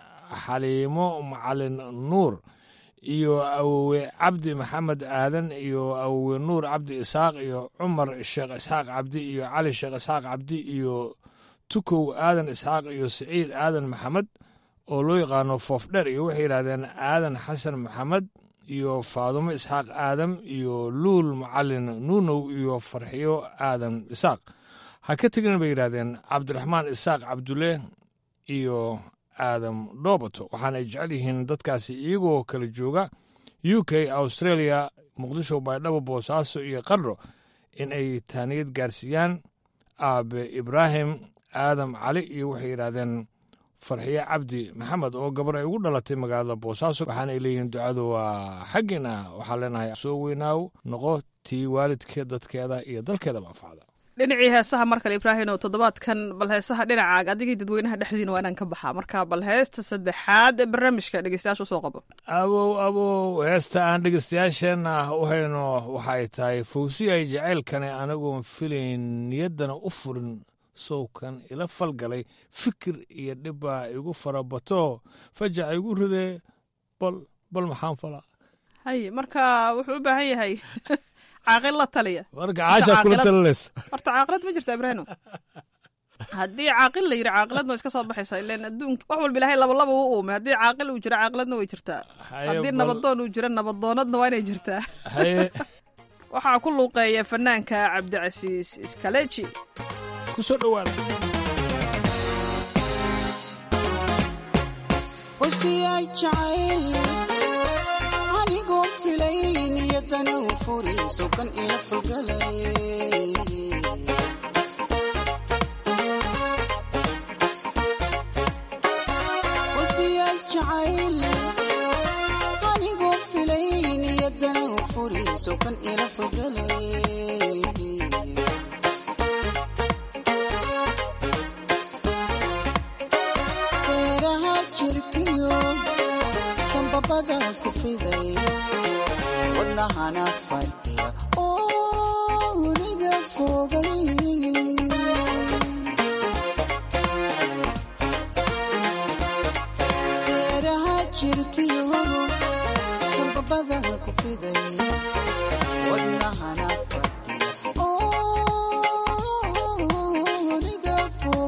xaliimo macalin nuur iyo awowe cabdi maxamed aadan iyo awowe nuur cabdi isaaq iyo cumar sheekh isxaaq cabdi iyo cali sheekh isxaaq cabdi iyo tukow aadan isxaaq iyo siciid aadan maxamed oo loo yaqaano foofdher iyo waxay yidhahdeen aadan xasan maxamed iyo faadumo isxaaq aadam iyo luul macalin nuunow iyo farxiyo aadan isaaq ha ka tegin bay yidhahdeen cabdiraxmaan isaaq cabdulle iyo aadam dhoobato waxaana ay jecel yihiin dadkaasi iyagoo kala jooga u k australia muqdisho baydhabo boosaaso iyo qardho in ay taaniyad gaarsiiyaan aabe ibraahim aadam cali iyo waxay yidhaahdeen farxiye cabdi maxamed oo gabar ay ugu dhalatay magaalada boosaaso waxaana ay leeyihiin ducadu waa xaggiina waxaan leenahay soo weynaaw noqo tii waalidkeed dadkeeda iyo dalkeedaba anfacda dhinacii heesaha mar kale ibraahim oo toddobaadkan bal heesaha dhinacaaga adigii dadweynaha dhexdiina waa inaan ka baxaa marka bal heesta saddexaad ee barnaamijka dhegeystayaasha usoo qabo abow heesta aan dhegeystayaasheenna u hayno waxay tahay fawsiya ay jacaylkani anigoon filayn niyaddana u furin sowkan ila falgalay fikir iyo dhibbaa igu farabato fajaca igu ridee bal maxaan falaa hay marka wuxuu u baahan yahay caaqil la taliya marka caasha kula talinaysa horta caaqilad ma jirta ibraahim haddii caaqil la yidhi caaqiladna way iska soo baxaysaa ileen adduunka wax walba ilaahay labalaba u uume haddii caaqil uu jiro caaqiladna way jirtaa haddii nabadoon uu jiro nabadoonadna waa inay jirtaa waxaa ku luuqeeya fanaanka cabdicasiis iskaleji ku soo dhowaada kan ila falgalay wasiyaal jacayl anigoo filay niyaddana u furiiso kan ila falgalay feeraha jirkiyo sanbabada ku fiday wadnahana fadhiya niga fogay feeraha jirkiyo sanbabada ku fiday wadnahana fadhiya niga fogay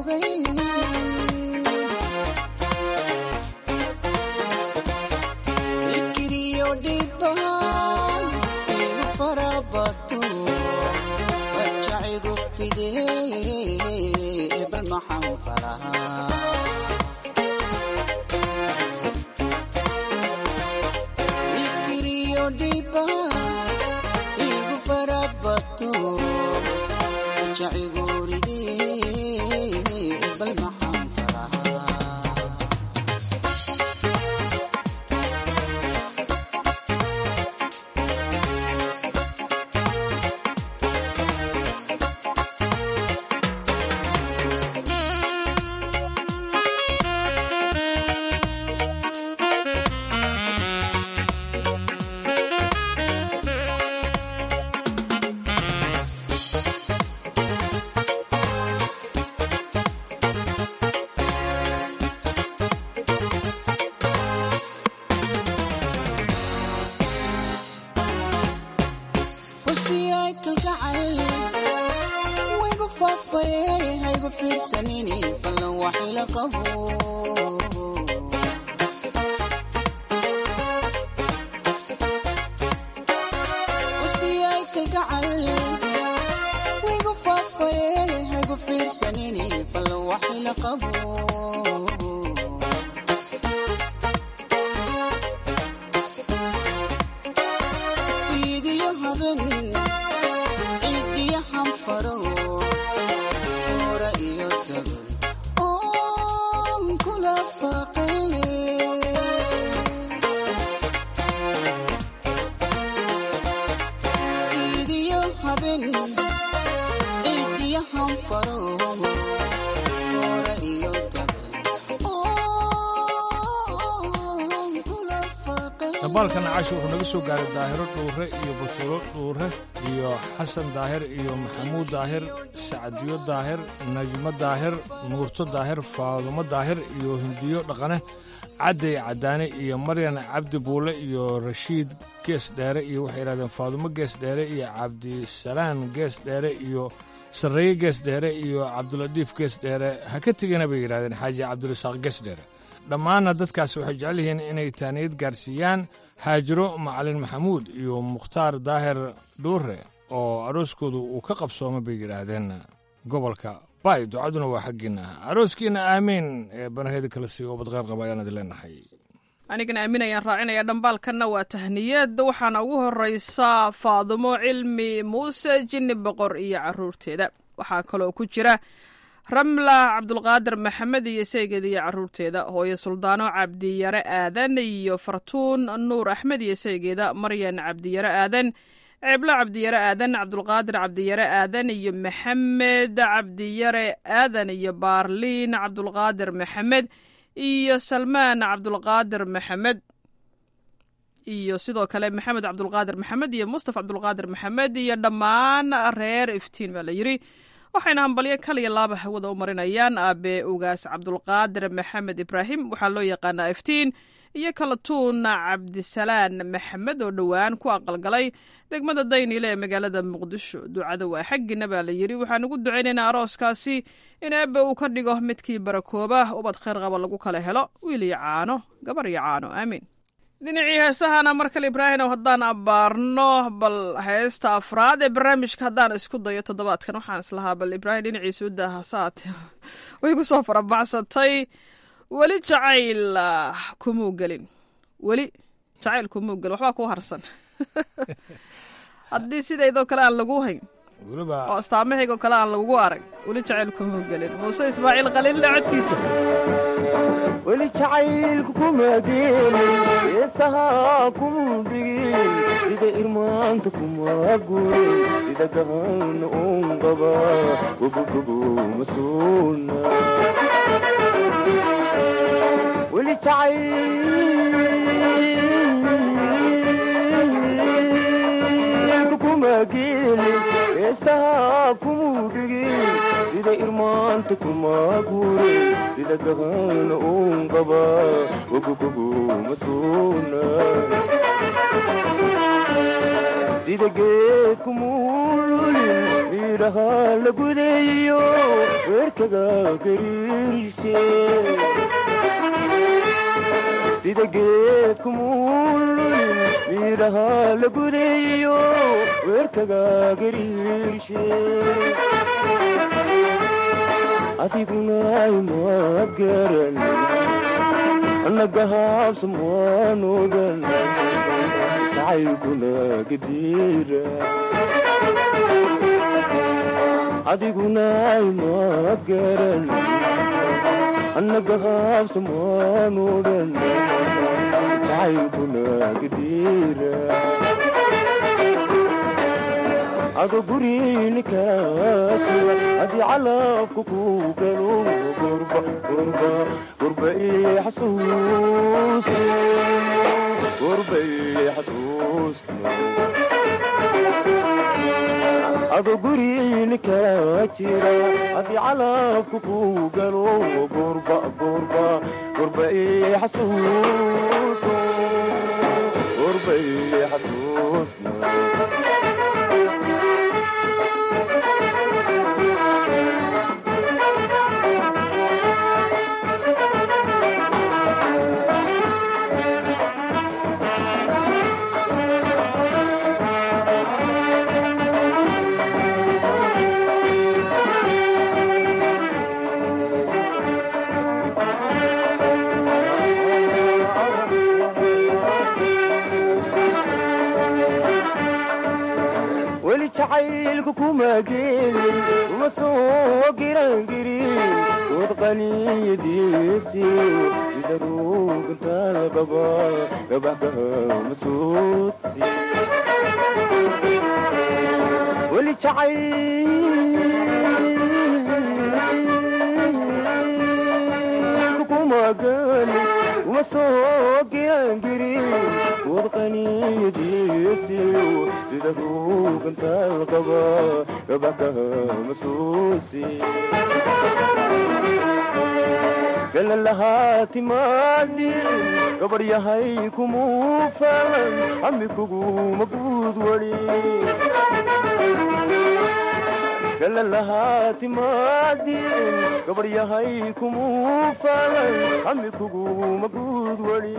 igu fidee bal maxaan falahaa fikiriyo dhiba igu farabato jacigu ridee bal maxaan falahaa dabaalkan casho wuxuu naga soo gaaray daahiro dhuure iyo basuuro dhuure iyo xasan daahir iyo maxamuud daahir sacdiyo daahir najmo daahir nuurto daahir faadumo daahir iyo hindiyo dhaqane cadday caddaane iyo maryan cabdi buule iyo rashiid gees dheere iyo waxay yidhahdeen faadumo gees dheere iyo cabdisalaan gees dheere iyo sarreeye gees dheere iyo cabduladiif gees dheere ha ka tegina bay yidhahdeen xaaji cabdirasaaq gees dheere dhammaanna dadkaas waxay jecel yihiin inay taaniyad gaarsiiyaan haajiro macalin maxamuud iyo mukhtaar daahir dhuure oo arooskoodu uu ka qabsooma bay yidhaahdeen gobolka baay ducaduna waa xaggiinna arooskiinna aamiin ee banaheeda kala sii oo badqeyr qaba ayaan idin leenahay anigana aamin ayaan raacinaya dhambaalkanna waa tahniyad waxaana ugu horraysa faadumo cilmi muuse jinni boqor iyo carruurteeda waxaa kaloo ku jira ramla cabdulqaadir maxamed iyo saygeeda iyo carruurteeda hooyo suldaano cabdiyare aadan iyo fartuun nuur axmed iyo saygeeda maryan cabdiyare aadan ceeblo cabdiyare aadan cabdulqaadir cabdiyare aadan iyo maxamed cabdiyare aadan iyo baarliin cabdulqaadir maxamed iyo salmaan cabdulqaadir maxamed iyo sidoo kale maxamed cabdulqaadir maxamed iyo mustafa cabdulqaadir maxamed iyo dhammaan reer iftiin baa la yidhi waxayna hambalyo kaliya laaba hawada u marinayaan aabe ugaas cabdulqaadir maxamed ibraahim waxaa loo yaqaanaa iftiin iyo kalatuun cabdisalaan maxamed oo dhowaan ku aqalgalay degmada dayniile ee magaalada muqdisho ducada waa xaggiina baa la yidhi waxaan ugu ducaynaynaa arooskaasi in eebbe uu ka dhigo midkii barakooba ubad khayr qaba lagu kala helo wiil iyo caano gabar iyo caano aamiin dhinacii heesahana mar kale ibraahim oo haddaan abbaarno bal heesta afraad ee barnaamijka haddaan isku dayo toddobaadkan waxaan islahaa bal ibraahim dhinaciisa u daahasaate way ku soo farabaxsatay weli jacayl kumuu gelin weli jacayl kumuu gelin waxbaa kuu harsan haddii sidaydoo kale aan lagu hayn oo astaamahaygoo kale aan lagugu arag weli jacayl kumuu gelin muuse ismaaciil qaliille codkiisa weli jacaylku kuma gelin heesahaa kumuu dhigin sida irmaanta kuma gurin sida gahan uun qaba gogogogo ma suuna weli jacaylku kuma gelin heesahaa kumuu dhigin sida irmaanta kuma gurin sida gahan uun qaba gogogogo ma suuna sida geedku muululin midhaha la gudayo weerkaga gariirshe sida geedku muululin midhaha la gudayo weerkaga gariirshe adiguna imaad garan nagahaabsan waan ogan jacaylkuna gadiira adiguna imaad garan nagahaabsan waan ogan jacaylkuna gadiira ado gurinika jira hadii calabka ku galo gurba ii xasuus ado gurinika jira hadii calabka ku galo gurba ii xasuus jacaylku kuma gelin uma soo girangirin wadqaniyadiisi idaruugantalqaba gabaxka masuusi weli jacaylku kuma gelin uma soo girangirin wadqaniyadiisi idaruugantalqaba gabaxka masuusi galalahaa timaadin gabar yahay kumuu falan amikuguma guud wali galalahaa timaadin gabar yahay kumuu falan amikuguma guud wali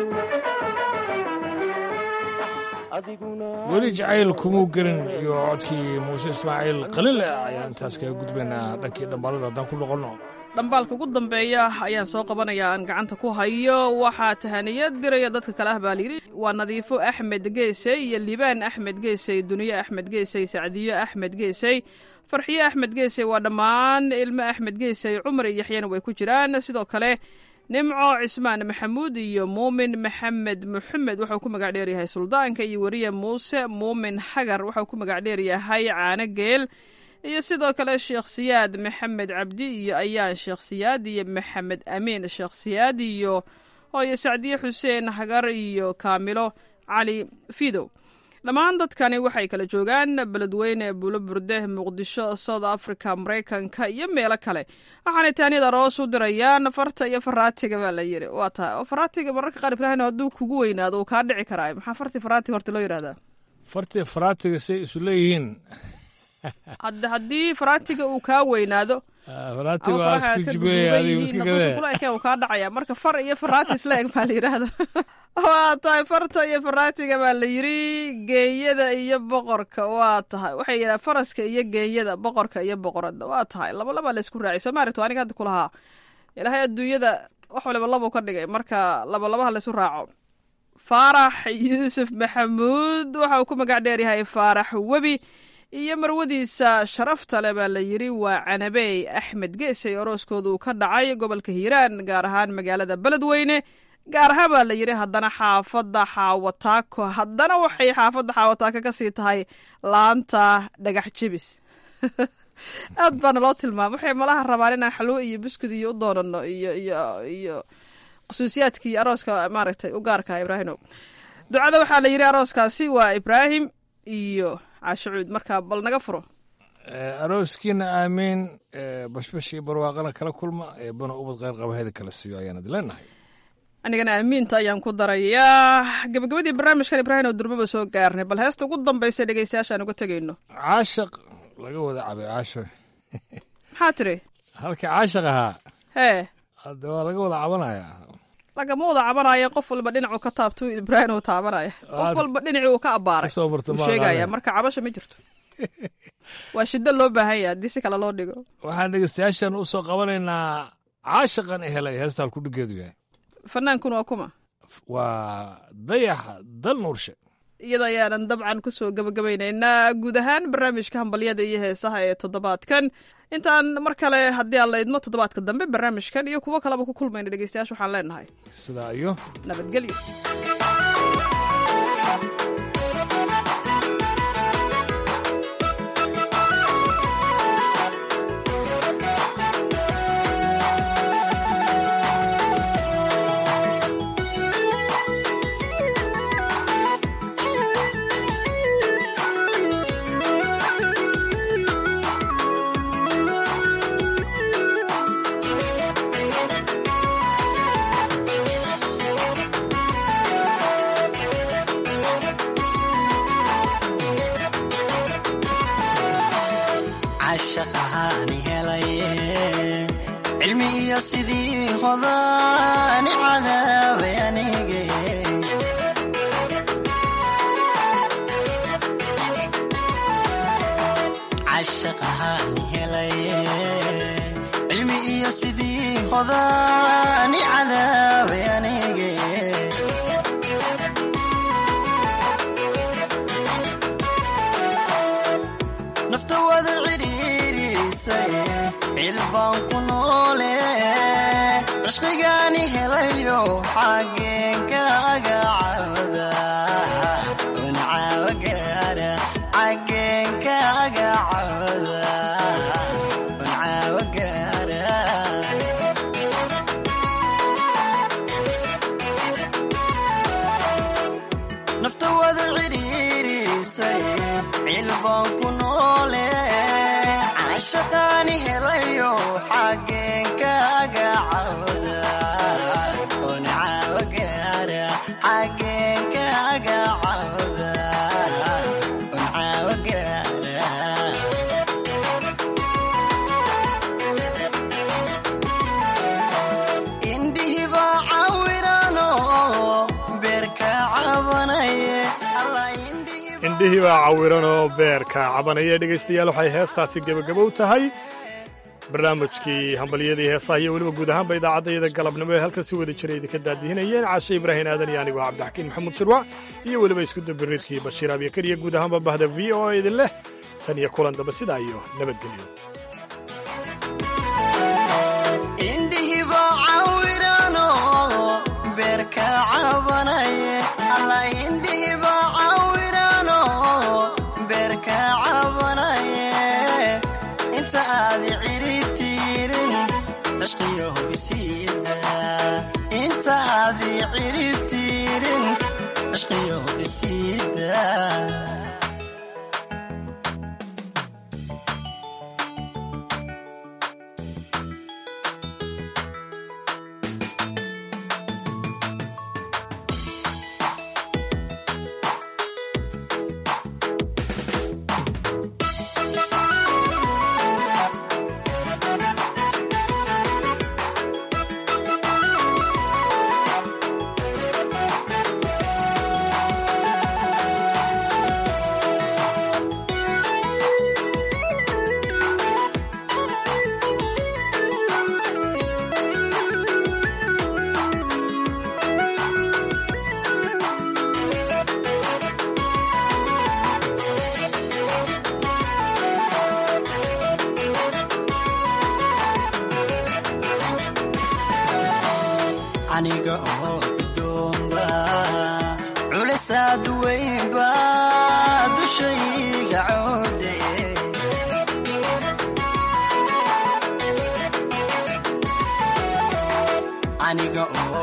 weli jacayl kumuu gelin iyo codkii muuse ismaaciil qalile ayaan intaas kaga gudbaynaa dhankii dhambaalada haddaan ku noqonno dhambaalka ugu dambeeya ayaan soo qabanayaa aan gacanta ku hayo waxaa tahaniyad diraya dadka kale ah baa layidhi waa nadiifo axmed geesey iyo liibaan axmed geesey duniye axmed geesey sacdiyo axmed geesey farxiyo axmed geesey waa dhammaan ilmo axmed geesey cumar iyo yaxyana way ku jiraan sidoo kale nimco cismaan maxamuud iyo muumin maxamed muxamed wuxuu ku magac dheeryahay suldaanka iyo weriye muuse muumin hagar wuxuu ku magac dheeryahay caano geel iyo sidoo kale sheekh siyaad maxamed cabdi iyo ayaan sheekh siyaad iyo maxamed amiin sheekh siyaad iyo hooyo sacdiye xuseen hagar iyo kaamilo cali fidow dhammaan dadkani waxay kala joogaan beledweyne buulo burde muqdisho south africa maraykanka iyo meelo kale waxaanay taaniyada aroos u dirayaan farta iyo faraatiga baa la yidhi waa tahay oo faraatiga mararka qaar ibraahim hadduu kugu weynaado uu kaa dhici karaa maxaa farti faraatiga horta loo yidhahdaa farti faraatiga say isu leeyihiin haddii faraatiga uu kaa weynaado uu kaa dhacaya marka far iyo faraati isla eg baa la yidhaahda waa tahay farta iyo faraatiga baa la yidhi geenyada iyo boqorka waa tahay waxay yidhaha faraska iyo geenyada boqorka iyo boqorada waa tahay labalabaa laysku raacay soo maaragto aniga hadda kulahaa ilaahay adduunyada wax waliba labuu ka dhigay marka labalabaha laysu raaco faarax yuusuf maxamuud waxa uu ku magac dheeryahay faarax webi iyo marwadiisa sharafta le baa la yidhi waa canabey axmed geesey orooskooda uu ka dhacay gobolka hiiraan gaar ahaan magaalada beledweyne gaar ahaan baa la yidhi haddana xaafadda xaawataako haddana waxay xaafadda xaawataako ka sii tahay laanta dhagax jebis aad baana loo tilmaama waxay malaha rabaan inaan xalwo iyo buskud iyo u doonano iyo khusuusiyaadkii iyo arooska maaragtay u gaarka ibraahimow ducada waxaa la yidhi arooskaasi waa ibraahim iyo cashucuud marka bal naga furo arooskiina aamiin bashbash iyo barwaaqana kala kulma eebana ubad qayr qabaheeda kala siiyo ayaan idin leenahay anigana aamiinta ayaan ku darayaa gabagabadii barnaamijkan ibraahim oo durbaba soo gaarnay bal heesta ugu dambaysa dhegeystayaashaan uga tegayno caashaq laga wada cabay caasho maxaa tiri halka caashaq ahaa hee hadda waa laga wada cabanaya lagama wada cabanaya qof walba dhinacu ka taabto ibraahim uu taabanaya qof walba dhinacii uu ka abbaaray uu sheegaya marka cabasha ma jirto waa shiddo loo baahan yahay haddii si kale loo dhigo. waxaan dhegeystayaashan u soo qabanaynaa caashaqan helay heestaan ku dhigeedu yahay fanaankuna waa kuma waa dayax dal nuurshe. iyada ayaanan dabcan ku soo gabagabaynaynaa guud ahaan barnaamijka hambalyada iyo heesaha ee toddobaadkan. intaan mar kale haddii aan la idmo toddobaadka dambe barnaamijkan iyo kuwo kaleba ku kulmayna dhegeystayaasha waxaan leenahay sidaa iyo nabadgelyo. shaqaani helaye cilmi iyo sidii hodaani cadaabay anige cashaqaani helaye cilmi iyo sidii hodaani cadaabay anige nafta wada cilbaan ku noole cishqigaani helayo xageenkaaga cawda uncaawagaara xageenkaaga cawda uncaawagaara nafta wada cidhiirisay cilbaan ku noole shaqaani helayo xageenkaaga cawda uncaawagaara xageenkaaga cawda uncaawagaara indhihiba cawirano beerka cabanaye indhihii baa cawiranoo beerka cabanaya. dhegaystayaal waxay heestaasi gebagabow tahay barnaamijkii hambalyadii heesaha iyo weliba guud ahaanba idaacaddayada galabnimo ee halkan si wada jira idinka daadihinayeen caashe ibraahin aadan iyo anigoo cabdixakiin maxamuud shirwac iyo weliba iskudabiridkii bashiir abyakar iyo guud ahaanba bahda v o a idin leh tan iyo kulan damba sidaa iyo nabadgelyo. intaadi ciribtiirin ashqiyo bisida aniga oo bidoomba culisaad weynba dushayga coode aniga oo